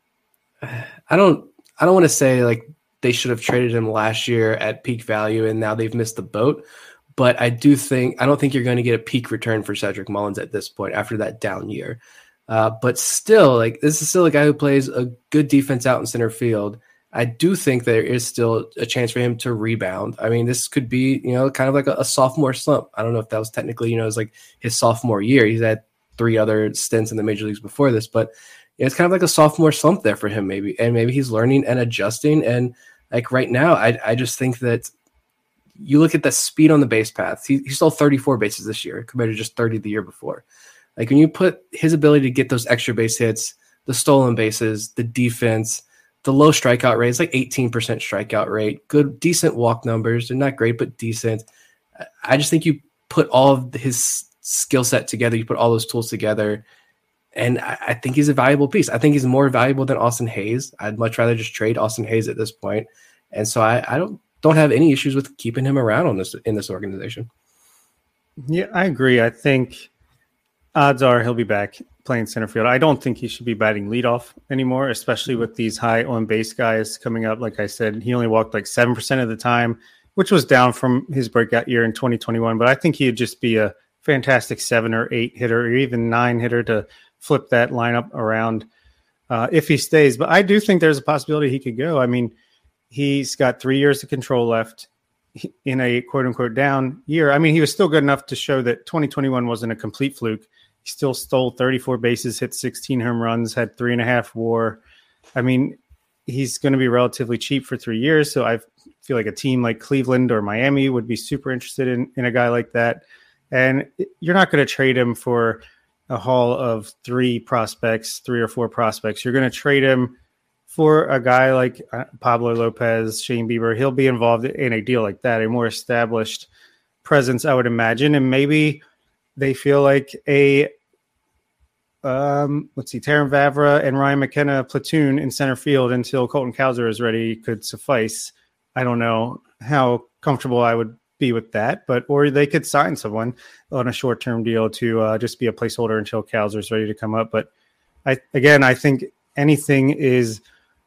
I don't want to say like they should have traded him last year at peak value and now they've missed the boat. But I don't think you're going to get a peak return for Cedric Mullins at this point after that down year. But still, like, this is still a guy who plays a good defense out in center field. I do think there is still a chance for him to rebound. I mean, this could be, kind of like a sophomore slump. I don't know if that was technically, it's like his sophomore year. He's had 3 other stints in the major leagues before this, but it's kind of like a sophomore slump there for him maybe. And maybe he's learning and adjusting. And like right now, I just think that you look at the speed on the base paths. He stole 34 bases this year compared to just 30 the year before. Like when you put his ability to get those extra base hits, the stolen bases, the defense, the low strikeout rate, it's like 18% strikeout rate, good, decent walk numbers. They're not great, but decent. I just think you put all of his skill set together, you put all those tools together, and I think he's a valuable piece. I think he's more valuable than Austin Hayes. I'd much rather just trade Austin Hayes at this point. And so I don't have any issues with keeping him around in this organization. Yeah, I agree. I think odds are he'll be back playing center field. I don't think he should be batting leadoff anymore, especially with these high on base guys coming up. Like I said, he only walked like 7% of the time, which was down from his breakout year in 2021. But I think he'd just be a fantastic 7 or 8 hitter or even 9 hitter to flip that lineup around if he stays. But I do think there's a possibility he could go. I mean, he's got 3 years of control left in a quote-unquote down year. I mean, he was still good enough to show that 2021 wasn't a complete fluke. He still stole 34 bases, hit 16 home runs, had 3.5 WAR. I mean, he's going to be relatively cheap for 3 years, so I feel like a team like Cleveland or Miami would be super interested in a guy like that. And you're not going to trade him for a haul of 3 or 4 prospects. You're going to trade him for a guy like Pablo Lopez, Shane Bieber. He'll be involved in a deal like that, a more established presence, I would imagine. And maybe they feel like Taron Vavra and Ryan McKenna platoon in center field until Colton Cowser is ready could suffice. I don't know how comfortable I would be with that, or they could sign someone on a short-term deal to just be a placeholder until Cowser is ready to come up. But I think anything is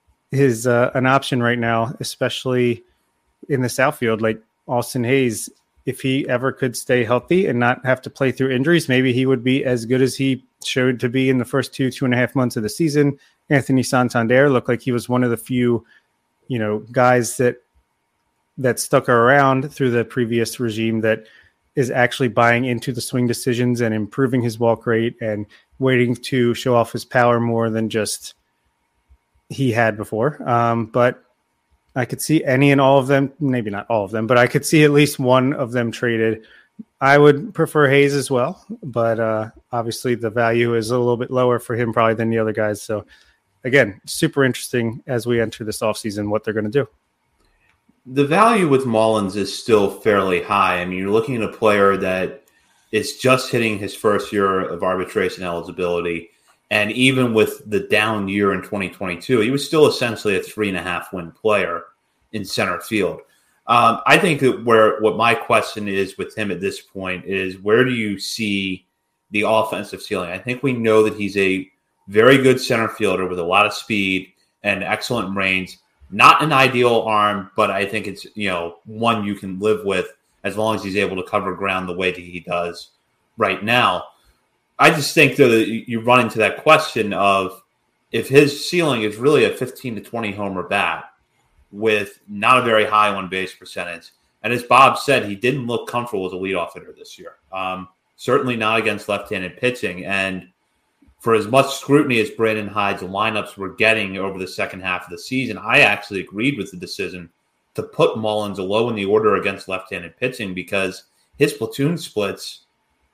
an option right now, especially in the South field. Like Austin Hayes, if he ever could stay healthy and not have to play through injuries, maybe he would be as good as he showed to be in the first 2.5 months of the season. Anthony Santander looked like he was one of the few, guys that stuck around through the previous regime that is actually buying into the swing decisions and improving his walk rate and waiting to show off his power more than just he had before. But I could see any and all of them, maybe not all of them, but I could see at least one of them traded. I would prefer Hayes as well, but obviously the value is a little bit lower for him probably than the other guys. So again, super interesting as we enter this offseason, what they're going to do. The value with Mullins is still fairly high. I mean, you're looking at a player that is just hitting his first year of arbitration eligibility. And even with the down year in 2022, he was still essentially a 3.5 win player in center field. I think that what my question is with him at this point is, where do you see the offensive ceiling? I think we know that he's a very good center fielder with a lot of speed and excellent range. Not an ideal arm, but I think it's one you can live with as long as he's able to cover ground the way that he does right now. I just think that you run into that question of if his ceiling is really a 15 to 20 homer bat with not a very high on base percentage. And as Bob said, he didn't look comfortable as a leadoff hitter this year. Certainly not against left-handed pitching. And for as much scrutiny as Brandon Hyde's lineups were getting over the second half of the season, I actually agreed with the decision to put Mullins low in the order against left-handed pitching because his platoon splits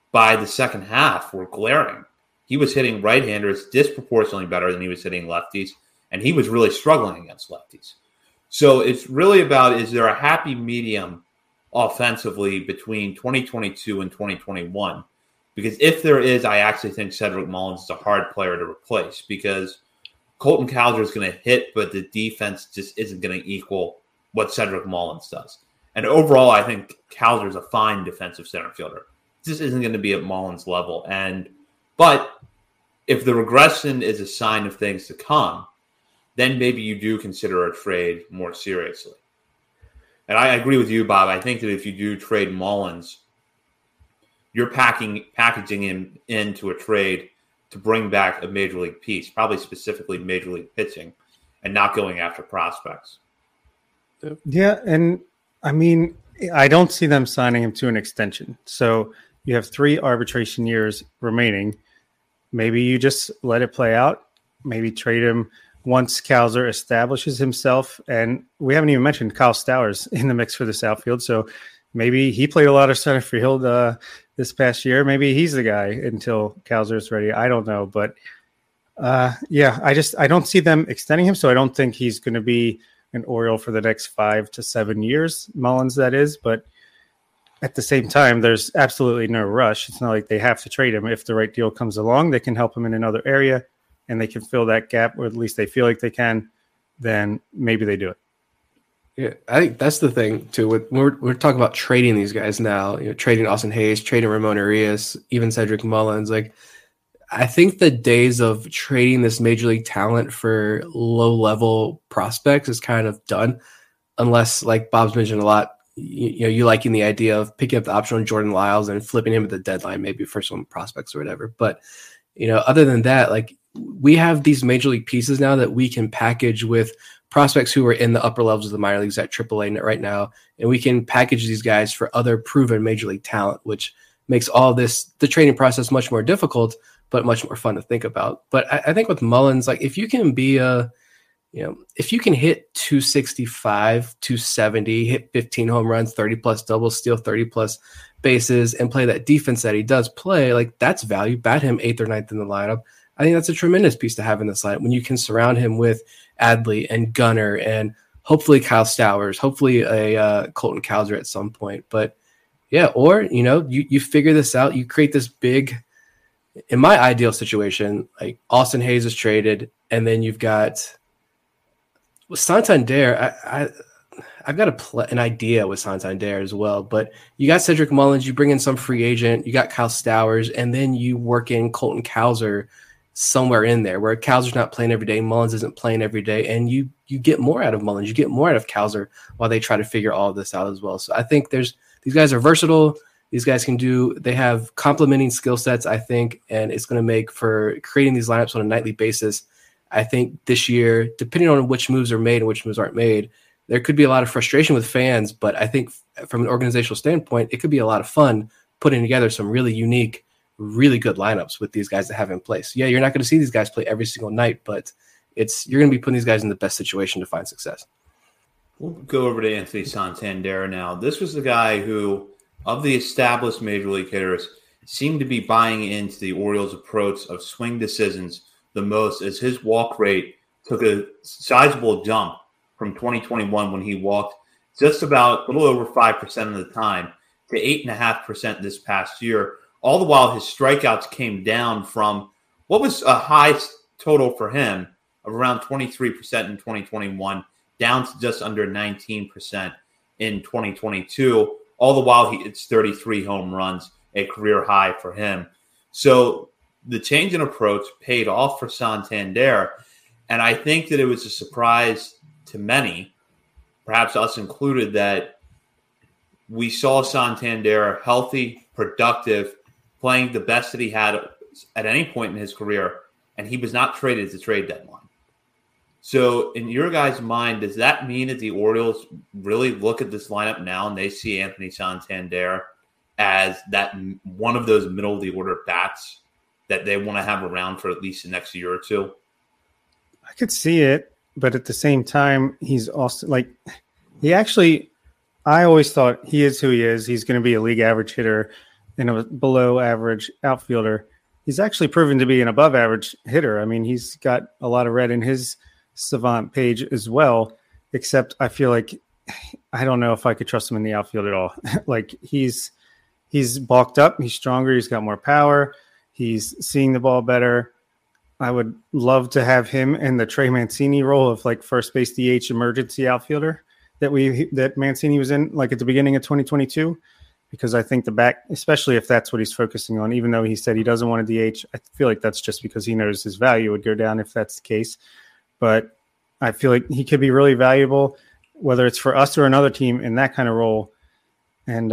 by the second half were glaring. He was hitting right-handers disproportionately better than he was hitting lefties, and he was really struggling against lefties. So it's really about, is there a happy medium offensively between 2022 and 2021? Because if there is, I actually think Cedric Mullins is a hard player to replace, because Colton Cowser is going to hit, but the defense just isn't going to equal what Cedric Mullins does. And overall, I think Cowser is a fine defensive center fielder. This isn't going to be at Mullins' level. But if the regression is a sign of things to come, then maybe you do consider a trade more seriously. And I agree with you, Bob. I think that if you do trade Mullins, you're packaging him into a trade to bring back a major league piece, probably specifically major league pitching, and not going after prospects. Yeah, and I mean, I don't see them signing him to an extension. So you have 3 arbitration years remaining. Maybe you just let it play out. Maybe trade him once Cowser establishes himself. And we haven't even mentioned Kyle Stowers in the mix for this outfield. So maybe he played a lot of center field this past year. Maybe he's the guy until Cowser is ready. I don't know. But I don't see them extending him. So I don't think he's going to be an Oriole for the next 5 to 7 years, Mullins, that is. But at the same time, there's absolutely no rush. It's not like they have to trade him. If the right deal comes along, they can help him in another area and they can fill that gap, or at least they feel like they can, then maybe they do it. Yeah, I think that's the thing, too. We're talking about trading these guys now, trading Austin Hayes, trading Ramon Urias, even Cedric Mullins. Like, I think the days of trading this major league talent for low-level prospects is kind of done, unless, like Bob's mentioned a lot, you liking the idea of picking up the option on Jordan Lyles and flipping him at the deadline, maybe for some prospects or whatever. But, other than that, like, we have these major league pieces now that we can package with prospects who are in the upper levels of the minor leagues at AAA right now, and we can package these guys for other proven major league talent, which makes all this, the trading process, much more difficult, but much more fun to think about. But I think with Mullins, like, if you can be if you can hit 265, 270, hit 15 home runs, 30 plus doubles, steal 30 plus bases, and play that defense that he does play, like, that's value. Bat him 8th or 9th in the lineup. I think that's a tremendous piece to have in this lineup when you can surround him with Adley and Gunnar and hopefully Kyle Stowers, hopefully a Colton Cowser at some point. But yeah, or, you figure this out, you create this big, in my ideal situation, like Austin Hayes is traded, and then you've got with Santander. I've got an idea with Santander as well, but you got Cedric Mullins, you bring in some free agent, you got Kyle Stowers, and then you work in Colton Cowser somewhere in there where Cowser's not playing every day, Mullins isn't playing every day, and you get more out of Mullins, you get more out of Cowser while they try to figure all of this out as well. So I think these guys are versatile. These guys they have complementing skill sets, I think, and it's going to make for creating these lineups on a nightly basis. I think this year, depending on which moves are made and which moves aren't made, there could be a lot of frustration with fans, but I think from an organizational standpoint, it could be a lot of fun putting together some really unique, really good lineups with these guys that have in place. Yeah, you're not going to see these guys play every single night, but you're going to be putting these guys in the best situation to find success. We'll go over to Anthony Santander now. This was the guy who, of the established major league hitters, seemed to be buying into the Orioles' approach of swing decisions the most, as his walk rate took a sizable jump from 2021 when he walked just about a little over 5% of the time to 8.5% this past year. All the while, his strikeouts came down from what was a high total for him of around 23% in 2021 down to just under 19% in 2022. All the while, it's 33 home runs, a career high for him. So the change in approach paid off for Santander, and I think that it was a surprise to many, perhaps us included, that we saw Santander healthy, productive, playing the best that he had at any point in his career, and he was not traded at the trade deadline. So in your guys' mind, does that mean that the Orioles really look at this lineup now and they see Anthony Santander as that one of those middle of the order bats that they want to have around for at least the next year or two? I could see it, but at the same time, he's also like, I always thought he is who he is. He's going to be a league average hitter and a below average outfielder, he's actually proven to be an above average hitter. I mean, he's got a lot of red in his Savant page as well, except I feel like I don't know if I could trust him in the outfield at all. Like he's bulked up, he's stronger, he's got more power, he's seeing the ball better. I would love to have him in the Trey Mancini role of like first base DH emergency outfielder that Mancini was in like at the beginning of 2022, because I think the back, especially if that's what he's focusing on, even though he said he doesn't want to DH, I feel like that's just because he knows his value would go down if that's the case. But I feel like he could be really valuable, whether it's for us or another team in that kind of role. And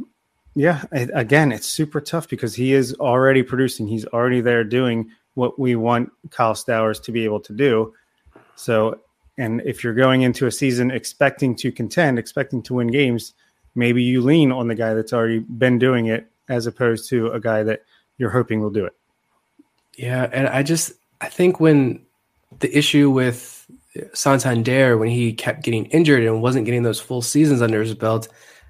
again, it's super tough because he is already producing. He's already there doing what we want Kyle Stowers to be able to do. So, and if you're going into a season expecting to contend, expecting to win games, maybe you lean on the guy that's already been doing it as opposed to a guy that you're hoping will do it. Yeah, and I think when the issue with Santander, when he kept getting injured and wasn't getting those full seasons under his belt,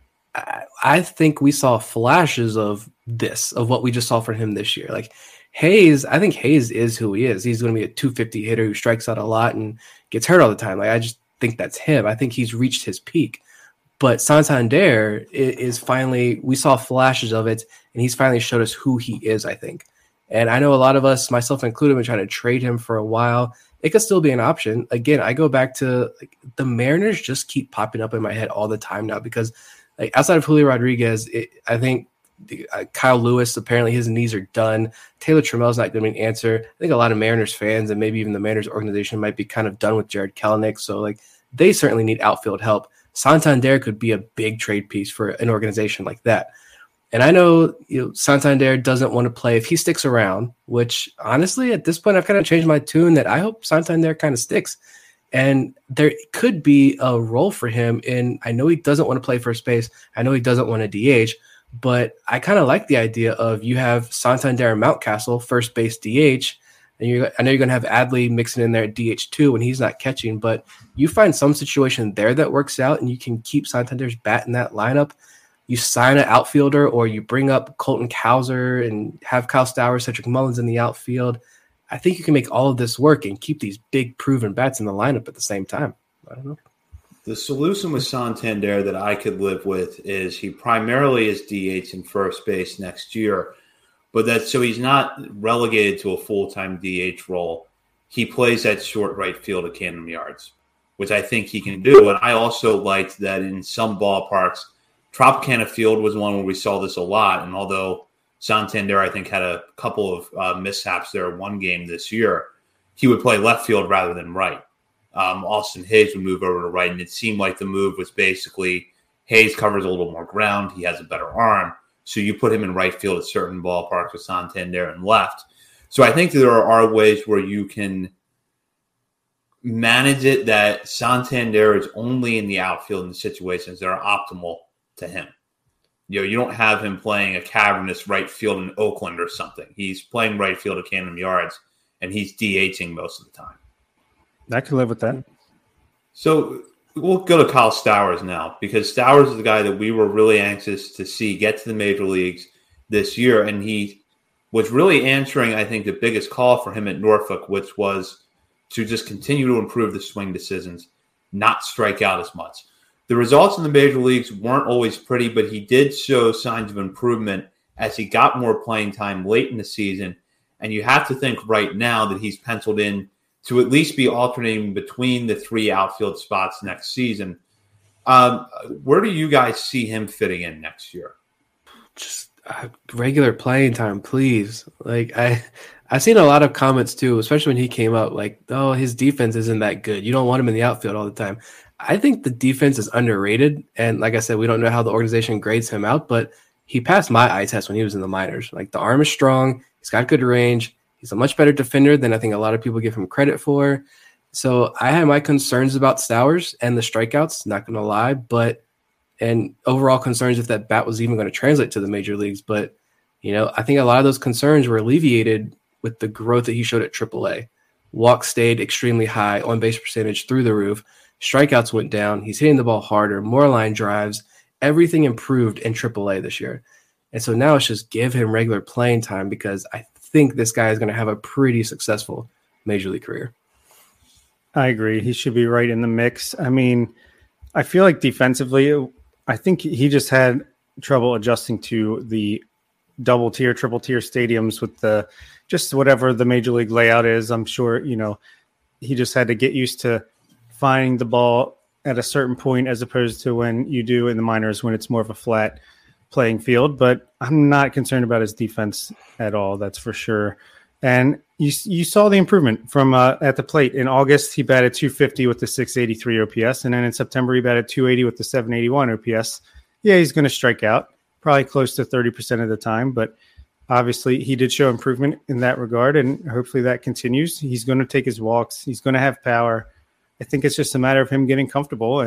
I think we saw flashes of what we just saw from him this year. Like Hayes, I think Hayes is who he is. He's going to be a 250 hitter who strikes out a lot and gets hurt all the time. Like I just think that's him. I think he's reached his peak. But Santander is finally, we saw flashes of it, and he's finally showed us who he is, I think. And I know a lot of us, myself included, have been trying to trade him for a while. It could still be an option. Again, I go back to like, the Mariners just keep popping up in my head all the time now because like outside of Julio Rodriguez, I think Kyle Lewis, apparently his knees are done. Taylor Trammell's not going to be an answer. I think a lot of Mariners fans and maybe even the Mariners organization might be kind of done with Jared Kelenic. So like they certainly need outfield help. Santander could be a big trade piece for an organization like that. And I know, Santander doesn't want to play if he sticks around, which honestly, at this point, I've kind of changed my tune that I hope Santander kind of sticks. And there could be a role for him I know he doesn't want to play first base. I know he doesn't want to DH, but I kind of like the idea of you have Santander and Mountcastle, first base DH, and I know you're going to have Adley mixing in there at DH too when he's not catching, but you find some situation there that works out and you can keep Santander's bat in that lineup. You sign an outfielder or you bring up Colton Cowser and have Kyle Stowers, Cedric Mullins in the outfield. I think you can make all of this work and keep these big proven bats in the lineup at the same time. I don't know. The solution with Santander that I could live with is he primarily is DH in first base next year, but that's so he's not relegated to a full-time DH role. He plays at short right field at Camden Yards, which I think he can do. And I also liked that in some ballparks, Tropicana Field was one where we saw this a lot. And although Santander, I think, had a couple of mishaps there one game this year, he would play left field rather than right. Austin Hayes would move over to right, and it seemed like the move was basically Hayes covers a little more ground. He has a better arm. So you put him in right field at certain ballparks with Santander and left. So I think there are ways where you can manage it that Santander is only in the outfield in situations that are optimal to him. You don't have him playing a cavernous right field in Oakland or something. He's playing right field at Camden Yards, and he's DHing most of the time. I can live with that. So we'll go to Kyle Stowers now, because Stowers is the guy that we were really anxious to see get to the major leagues this year. And he was really answering, I think, the biggest call for him at Norfolk, which was to just continue to improve the swing decisions, not strike out as much. The results in the major leagues weren't always pretty, but he did show signs of improvement as he got more playing time late in the season. And you have to think right now that he's penciled in to at least be alternating between the three outfield spots next season. Where do you guys see him fitting in next year? Just regular playing time, please. Like I've seen a lot of comments too, especially when he came out, like, oh, his defense isn't that good. You don't want him in the outfield all the time. I think the defense is underrated. And like I said, we don't know how the organization grades him out, but he passed my eye test when he was in the minors. Like the arm is strong. He's got good range. He's a much better defender than I think a lot of people give him credit for. So I had my concerns about Stowers and the strikeouts, not going to lie, and overall concerns if that bat was even going to translate to the major leagues. But, I think a lot of those concerns were alleviated with the growth that he showed at AAA. Walks stayed extremely high, on-base percentage through the roof. Strikeouts went down. He's hitting the ball harder, more line drives. Everything improved in AAA this year. And so now it's just give him regular playing time because I think this guy is going to have a pretty successful major league career. I agree. He should be right in the mix. I mean, I feel like defensively, I think he just had trouble adjusting to the double tier, triple tier stadiums with the just whatever the major league layout is. I'm sure, he just had to get used to finding the ball at a certain point as opposed to when you do in the minors when it's more of a flat playing field. But I'm not concerned about his defense at all. That's for sure. And you saw the improvement from at the plate. In August, he batted .250 with the .683 OPS. And then in September, he batted .280 with the .781 OPS. Yeah, he's going to strike out probably close to 30% of the time. But obviously, he did show improvement in that regard. And hopefully that continues. He's going to take his walks. He's going to have power. I think it's just a matter of him getting comfortable.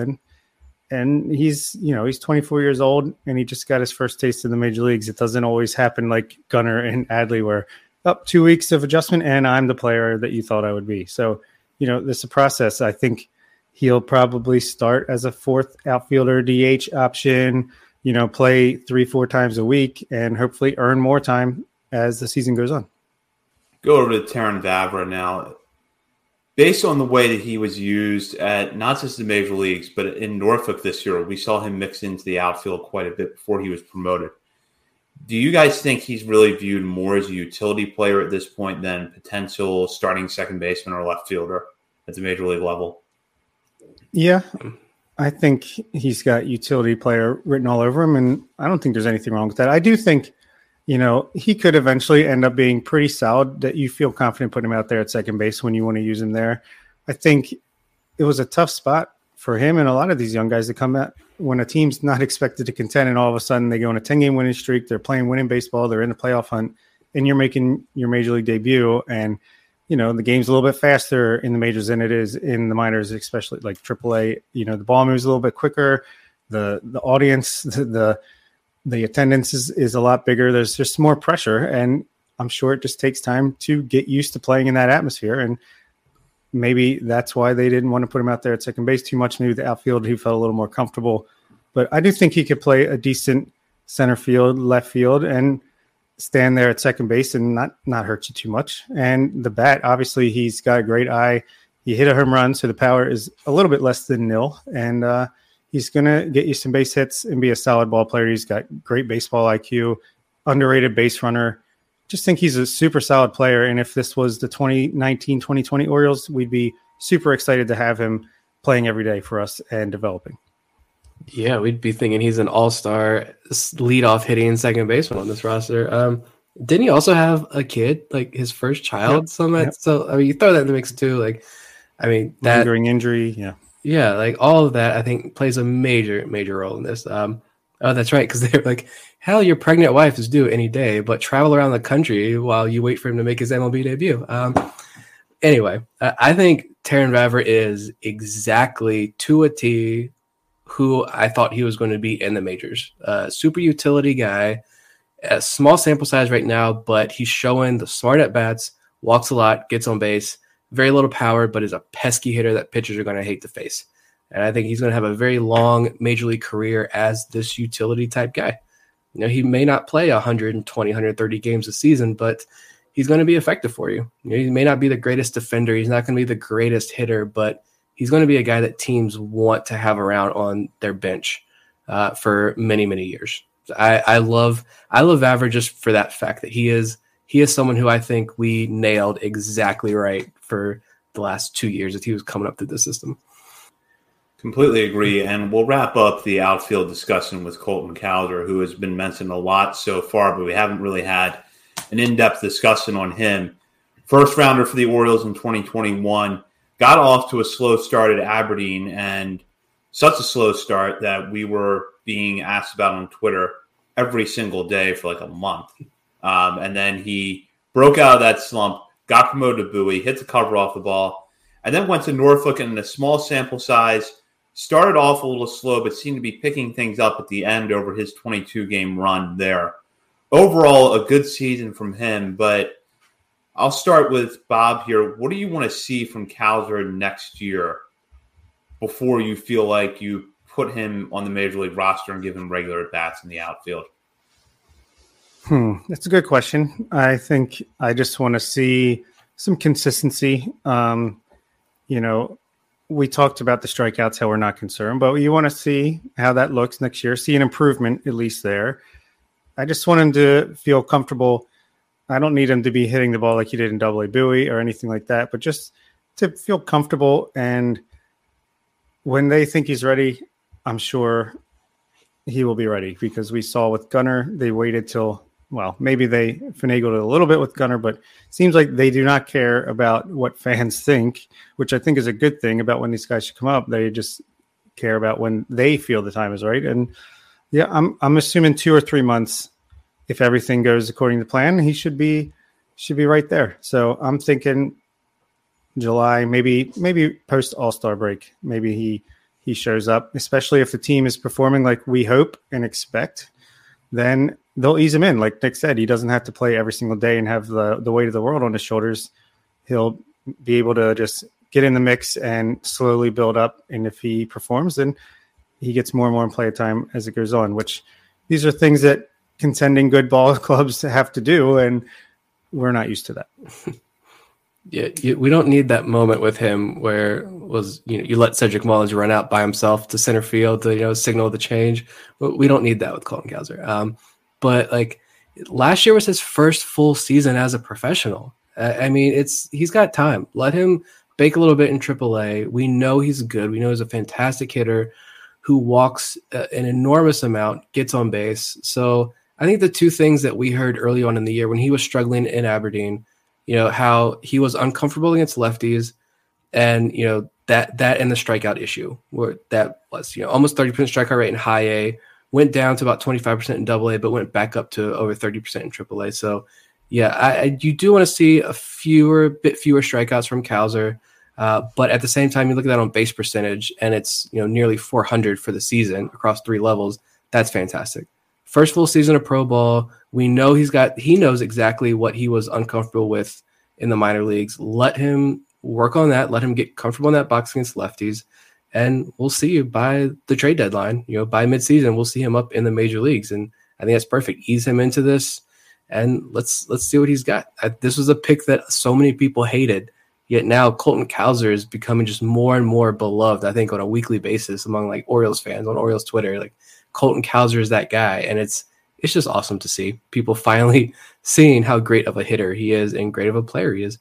And he's 24 years old, and he just got his first taste in the major leagues. It doesn't always happen like Gunnar and Adley where – up 2 weeks of adjustment, and I'm the player that you thought I would be. So, this is a process. I think he'll probably start as a fourth outfielder DH option, play 3-4 times a week, and hopefully earn more time as the season goes on. Go over to Terrin Vavra now. Based on the way that he was used at not just the major leagues, but in Norfolk this year, we saw him mix into the outfield quite a bit before he was promoted. Do you guys think he's really viewed more as a utility player at this point than potential starting second baseman or left fielder at the major league level? Yeah, I think he's got utility player written all over him, and I don't think there's anything wrong with that. I do think, he could eventually end up being pretty solid that you feel confident putting him out there at second base when you want to use him there. I think it was a tough spot for him and a lot of these young guys to come out when a team's not expected to contend and all of a sudden they go on a 10-game winning streak, they're playing winning baseball, they're in the playoff hunt, and you're making your major league debut. And, the game's a little bit faster in the majors than it is in the minors, especially like AAA. The ball moves a little bit quicker. The audience, the attendance is a lot bigger. There's just more pressure. And I'm sure it just takes time to get used to playing in that atmosphere. And maybe that's why they didn't want to put him out there at second base too much. Maybe the outfield, he felt a little more comfortable. But I do think he could play a decent center field, left field, and stand there at second base and not hurt you too much. And the bat, obviously, he's got a great eye. He hit a home run, so the power is a little bit less than nil. And he's going to get you some base hits and be a solid ball player. He's got great baseball IQ, underrated base runner. Just think he's a super solid player. And if this was the 2019-2020 Orioles, we'd be super excited to have him playing every day for us and developing. Yeah, we'd be thinking he's an all-star leadoff hitting second baseman on this roster. Didn't he also have a kid, like his first child? Yep. So, you throw that in the mix too. That lingering injury. Yeah. Yeah. All of that I think plays a major, major role in this. Oh, that's right. Cause they're like, hell, your pregnant wife is due any day, but travel around the country while you wait for him to make his MLB debut. Anyway, I think Terrin Vavra is exactly to a T who I thought he was going to be in the majors. Super utility guy, a small sample size right now, but he's showing the smart at bats, walks a lot, gets on base, very little power, but is a pesky hitter that pitchers are going to hate to face. And I think he's going to have a very long major league career as this utility type guy. He may not play 120, 130 games a season, but he's going to be effective for you. He may not be the greatest defender. He's not going to be the greatest hitter, but he's going to be a guy that teams want to have around on their bench for many, many years. I love Vavra just for that fact that he is someone who I think we nailed exactly right for the last 2 years that he was coming up through the system. Completely agree. And we'll wrap up the outfield discussion with Colton Cowser, who has been mentioned a lot so far, but we haven't really had an in-depth discussion on him. First rounder for the Orioles in 2021, got off to a slow start at Aberdeen, and such a slow start that we were being asked about on Twitter every single day for like a month. And then he broke out of that slump, got promoted to Bowie, hit the cover off the ball, and then went to Norfolk in a small sample size. Started off a little slow, but seemed to be picking things up at the end over his 22-game run there. Overall, a good season from him, but I'll start with Bob here. What do you want to see from Cowser next year before you feel like you put him on the Major League roster and give him regular at-bats in the outfield? That's a good question. I think I just want to see some consistency. We talked about the strikeouts, how we're not concerned, but you want to see how that looks next year, see an improvement at least there. I just want him to feel comfortable. I don't need him to be hitting the ball like he did in Double-A Bowie or anything like that, but just to feel comfortable. And when they think he's ready, I'm sure he will be ready, because we saw with Gunnar, they waited till, maybe they finagled it a little bit with Gunnar, but it seems like they do not care about what fans think, which I think is a good thing about when these guys should come up. They just care about when they feel the time is right. And yeah, I'm assuming 2 or 3 months, if everything goes according to plan, he should be right there. So I'm thinking July, maybe post All-Star break, maybe he shows up, especially if the team is performing like we hope and expect. Then they'll ease him in. Like Nick said, he doesn't have to play every single day and have the weight of the world on his shoulders. He'll be able to just get in the mix and slowly build up. And if he performs, then he gets more and more play time as it goes on, which these are things that contending good ball clubs have to do. And we're not used to that. Yeah, we don't need that moment with him where you let Cedric Mullins run out by himself to center field to signal the change. We don't need that with Colton Cowser. But like last year was his first full season as a professional. I mean, he's got time. Let him bake a little bit in AAA. We know he's good. We know he's a fantastic hitter who walks an enormous amount, gets on base. So I think the two things that we heard early on in the year when he was struggling in Aberdeen, how he was uncomfortable against lefties, and that and the strikeout issue, where that was almost 30% strikeout rate in high A, went down to about 25% in Double-A, but went back up to over 30% in AAA. So yeah, you do want to see a bit fewer strikeouts from Cowser, but at the same time, you look at that on base percentage, and it's nearly 400 for the season across 3 levels. That's fantastic. First full season of pro ball. We know he knows exactly what he was uncomfortable with in the minor leagues. Let him work on that. Let him get comfortable in that box against lefties. And we'll see you by the trade deadline. By midseason, we'll see him up in the major leagues. And I think that's perfect. Ease him into this, and let's see what he's got. This was a pick that so many people hated, yet now Colton Cowser is becoming just more and more beloved, I think, on a weekly basis among like Orioles fans on Orioles Twitter. Like, Colton Cowser is that guy, and it's just awesome to see people finally seeing how great of a hitter he is and great of a player he is.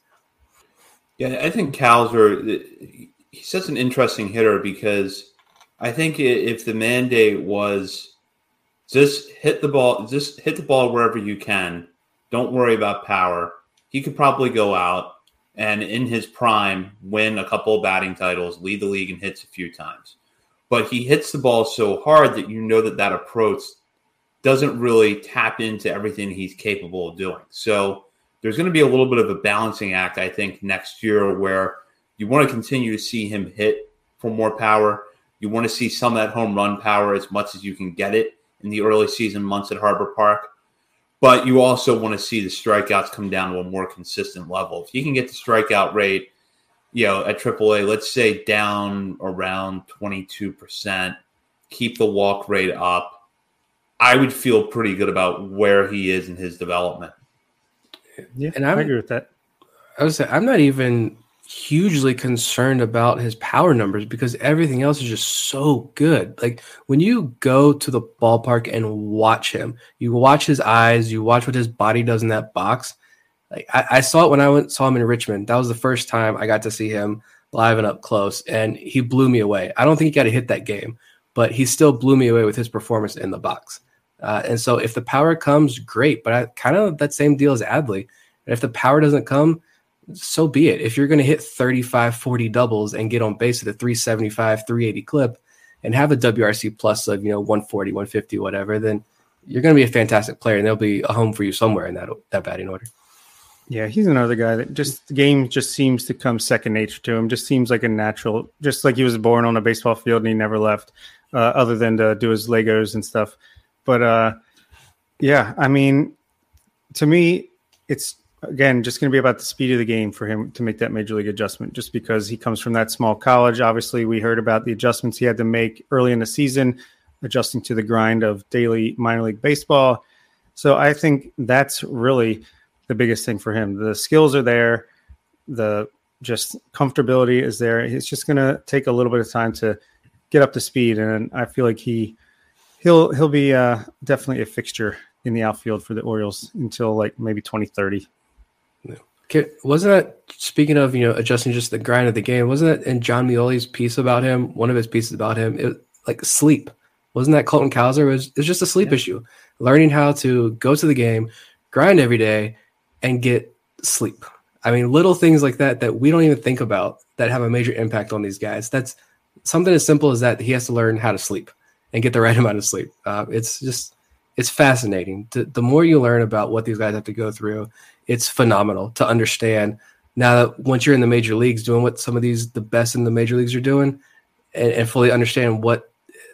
Yeah, I think Cowser, he's such an interesting hitter, because I think if the mandate was just hit the ball wherever you can, don't worry about power, he could probably go out and in his prime win a couple of batting titles, lead the league in hits a few times. But he hits the ball so hard that that approach doesn't really tap into everything he's capable of doing. So there's going to be a little bit of a balancing act, I think, next year, where you want to continue to see him hit for more power. You want to see some of that home run power as much as you can get it in the early season months at Harbor Park. But you also want to see the strikeouts come down to a more consistent level. If you can get the strikeout rate, at AAA, let's say down around 22%, keep the walk rate up, I would feel pretty good about where he is in his development. Yeah, and I agree with that. I would say I'm not even hugely concerned about his power numbers, because everything else is just so good. Like, when you go to the ballpark and watch him, you watch his eyes, you watch what his body does in that box. Like, I saw it when I saw him in Richmond. That was the first time I got to see him live and up close, and he blew me away. I don't think he got to hit that game, but he still blew me away with his performance in the box. And so if the power comes, great. But I kind of that same deal as Adley. And if the power doesn't come, so be it. If you're going to hit 35, 40 doubles and get on base at a 375, 380 clip and have a WRC plus of 140, 150, whatever, then you're going to be a fantastic player, and there'll be a home for you somewhere in that batting order. Yeah, he's another guy that the game just seems to come second nature to him. Just seems like a natural, just like he was born on a baseball field and he never left, other than to do his Legos and stuff. But yeah, I mean, to me, it's again just going to be about the speed of the game for him to make that major league adjustment, just because he comes from that small college. Obviously, we heard about the adjustments he had to make early in the season, adjusting to the grind of daily minor league baseball. So I think that's really the biggest thing for him. The skills are there. The just comfortability is there. It's just going to take a little bit of time to get up to speed. And I feel like he'll be definitely a fixture in the outfield for the Orioles until like maybe 2030. Wasn't that, speaking of, adjusting just the grind of the game, wasn't that in John Mioli's piece about him, one of his pieces about him, it like sleep? Wasn't that Colton Cowser? It's just a sleep issue. Learning how to go to the game, grind every day, and get sleep. I mean, little things like that we don't even think about that have a major impact on these guys. That's something as simple as that he has to learn how to sleep and get the right amount of sleep. It's fascinating. The more you learn about what these guys have to go through, it's phenomenal to understand. Now that once you're in the major leagues doing what some of the best in the major leagues are doing, and fully understand what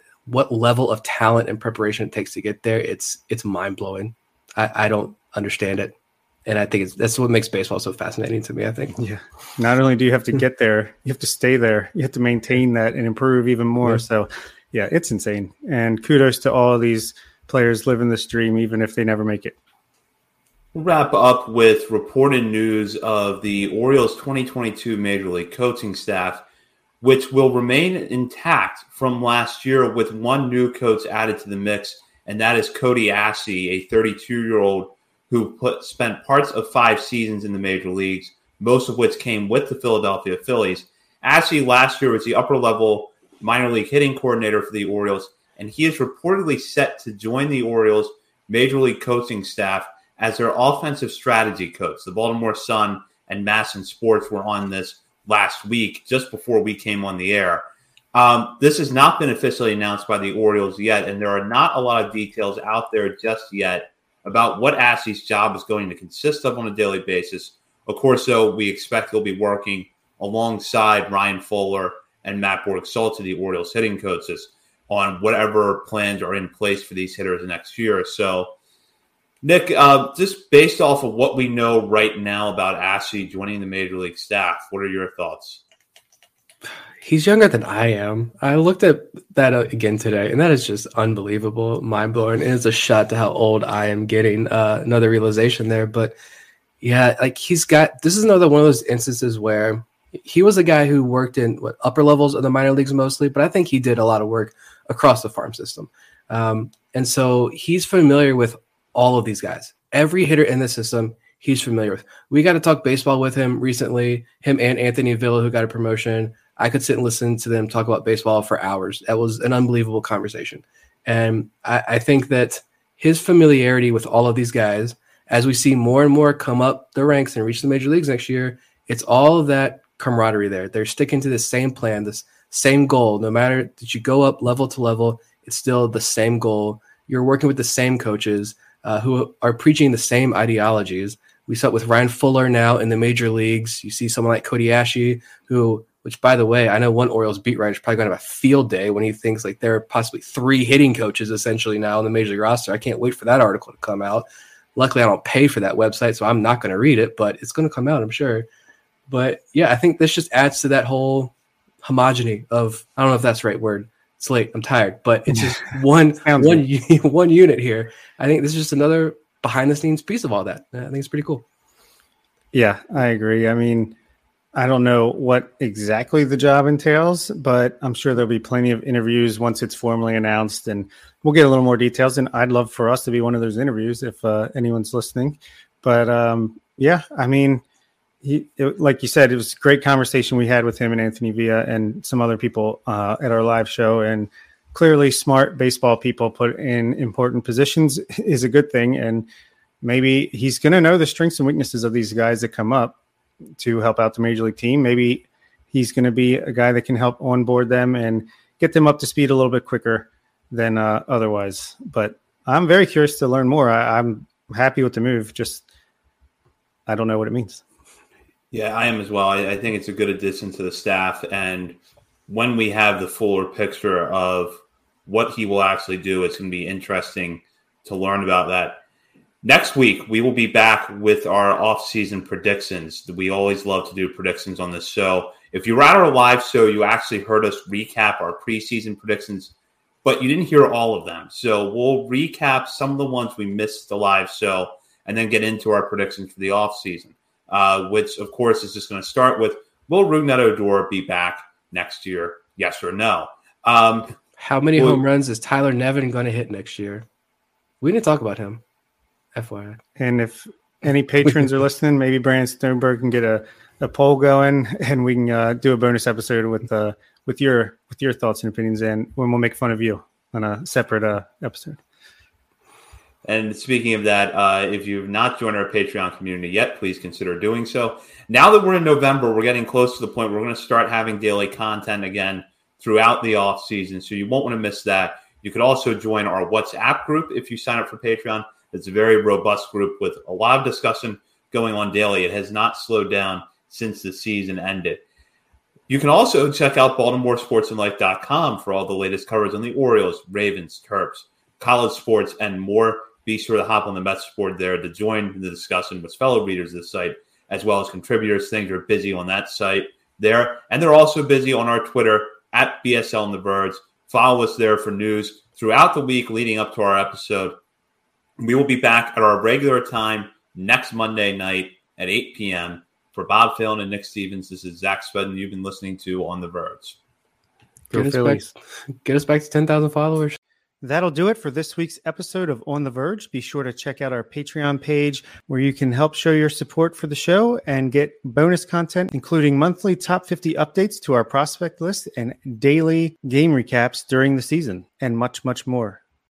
level of talent and preparation it takes to get there, it's mind blowing. I don't understand it. And I think that's what makes baseball so fascinating to me, I think. Yeah. Not only do you have to get there, you have to stay there. You have to maintain that and improve even more. Yeah. So, yeah, it's insane. And kudos to all of these players living this dream, even if they never make it. We'll wrap up with reported news of the Orioles 2022 Major League coaching staff, which will remain intact from last year with one new coach added to the mix, and that is Cody Asche, a 32-year-old who spent parts of 5 seasons in the major leagues, most of which came with the Philadelphia Phillies. Asche last year was the upper-level minor league hitting coordinator for the Orioles, and he is reportedly set to join the Orioles major league coaching staff as their offensive strategy coach. The Baltimore Sun and MASN Sports were on this last week, just before we came on the air. This has not been officially announced by the Orioles yet, and there are not a lot of details out there just yet about what Asche's job is going to consist of on a daily basis. Of course, though, we expect he'll be working alongside Ryan Fuller and Matt Borg-Salter, the Orioles hitting coaches, on whatever plans are in place for these hitters next year. So, Nick, just based off of what we know right now about Asche joining the Major League staff, what are your thoughts? He's younger than I am. I looked at that again today, and that is just unbelievable, mind-blowing. And it's a shot to how old I am getting. Another realization there. But, yeah, like this is another one of those instances where he was a guy who worked in upper levels of the minor leagues mostly, but I think he did a lot of work across the farm system. And so he's familiar with all of these guys. Every hitter in the system, he's familiar with. We got to talk baseball with him recently, him and Anthony Villa, who got a promotion. I could sit and listen to them talk about baseball for hours. That was an unbelievable conversation. And I think that his familiarity with all of these guys, as we see more and more come up the ranks and reach the major leagues next year, it's all of that camaraderie there. They're sticking to the same plan, this same goal. No matter that you go up level to level, it's still the same goal. You're working with the same coaches who are preaching the same ideologies. We saw it with Ryan Fuller now in the major leagues. You see someone like Cody Asche, which, by the way, I know one Orioles beat writer is probably going to have a field day when he thinks like there are possibly 3 hitting coaches essentially now on the major league roster. I can't wait for that article to come out. Luckily, I don't pay for that website, so I'm not going to read it, but it's going to come out, I'm sure. But, yeah, I think this just adds to that whole homogeny of, I don't know if that's the right word. It's late. I'm tired. But it's just one unit here. I think this is just another behind-the-scenes piece of all that. I think it's pretty cool. Yeah, I agree. I mean, I don't know what exactly the job entails, but I'm sure there'll be plenty of interviews once it's formally announced, and we'll get a little more details. And I'd love for us to be one of those interviews if anyone's listening. But, yeah, I mean, like you said, it was a great conversation we had with him and Anthony Villa and some other people at our live show. And clearly smart baseball people put in important positions is a good thing. And maybe he's going to know the strengths and weaknesses of these guys that come up to help out the major league team. Maybe he's going to be a guy that can help onboard them and get them up to speed a little bit quicker than otherwise. But I'm very curious to learn more. I'm happy with the move. Just, I don't know what it means. Yeah, I am as well. I think it's a good addition to the staff. And when we have the fuller picture of what he will actually do, it's going to be interesting to learn about that. Next week, we will be back with our off-season predictions. We always love to do predictions on this show. If you were at our live show, you actually heard us recap our preseason predictions. but you didn't hear all of them. So we'll recap some of the ones we missed the live show and then get into our predictions for the offseason, which, of course, is just going to start with, will Rougned Odor be back next year? Yes or no? How many home runs is Tyler Nevin going to hit next year? We didn't talk about him, FYI. And if any patrons are listening, maybe Brandon Sternberg can get a poll going, and we can do a bonus episode with your thoughts and opinions, and when we'll make fun of you on a separate episode. And speaking of that, if you've not joined our Patreon community yet, please consider doing so. Now that we're in November, we're getting close to the point where we're going to start having daily content again throughout the off season, so you won't want to miss that. You could also join our WhatsApp group if you sign up for Patreon. It's a very robust group with a lot of discussion going on daily. It has not slowed down since the season ended. You can also check out BaltimoreSportsAndLife.com for all the latest coverage on the Orioles, Ravens, Terps, college sports, and more. Be sure to hop on the message board there to join the discussion with fellow readers of the site, as well as contributors. Things are busy on that site there. And they're also busy on our Twitter at BSL and the Birds. Follow us there for news throughout the week leading up to our episode. We will be back at our regular time next Monday night at 8 p.m. For Bob Phelan and Nick Stevens, this is Zach Spedden you've been listening to On the Verge. Get us back to 10,000 followers. That'll do it for this week's episode of On the Verge. Be sure to check out our Patreon page where you can help show your support for the show and get bonus content, including monthly top 50 updates to our prospect list and daily game recaps during the season, and much, much more.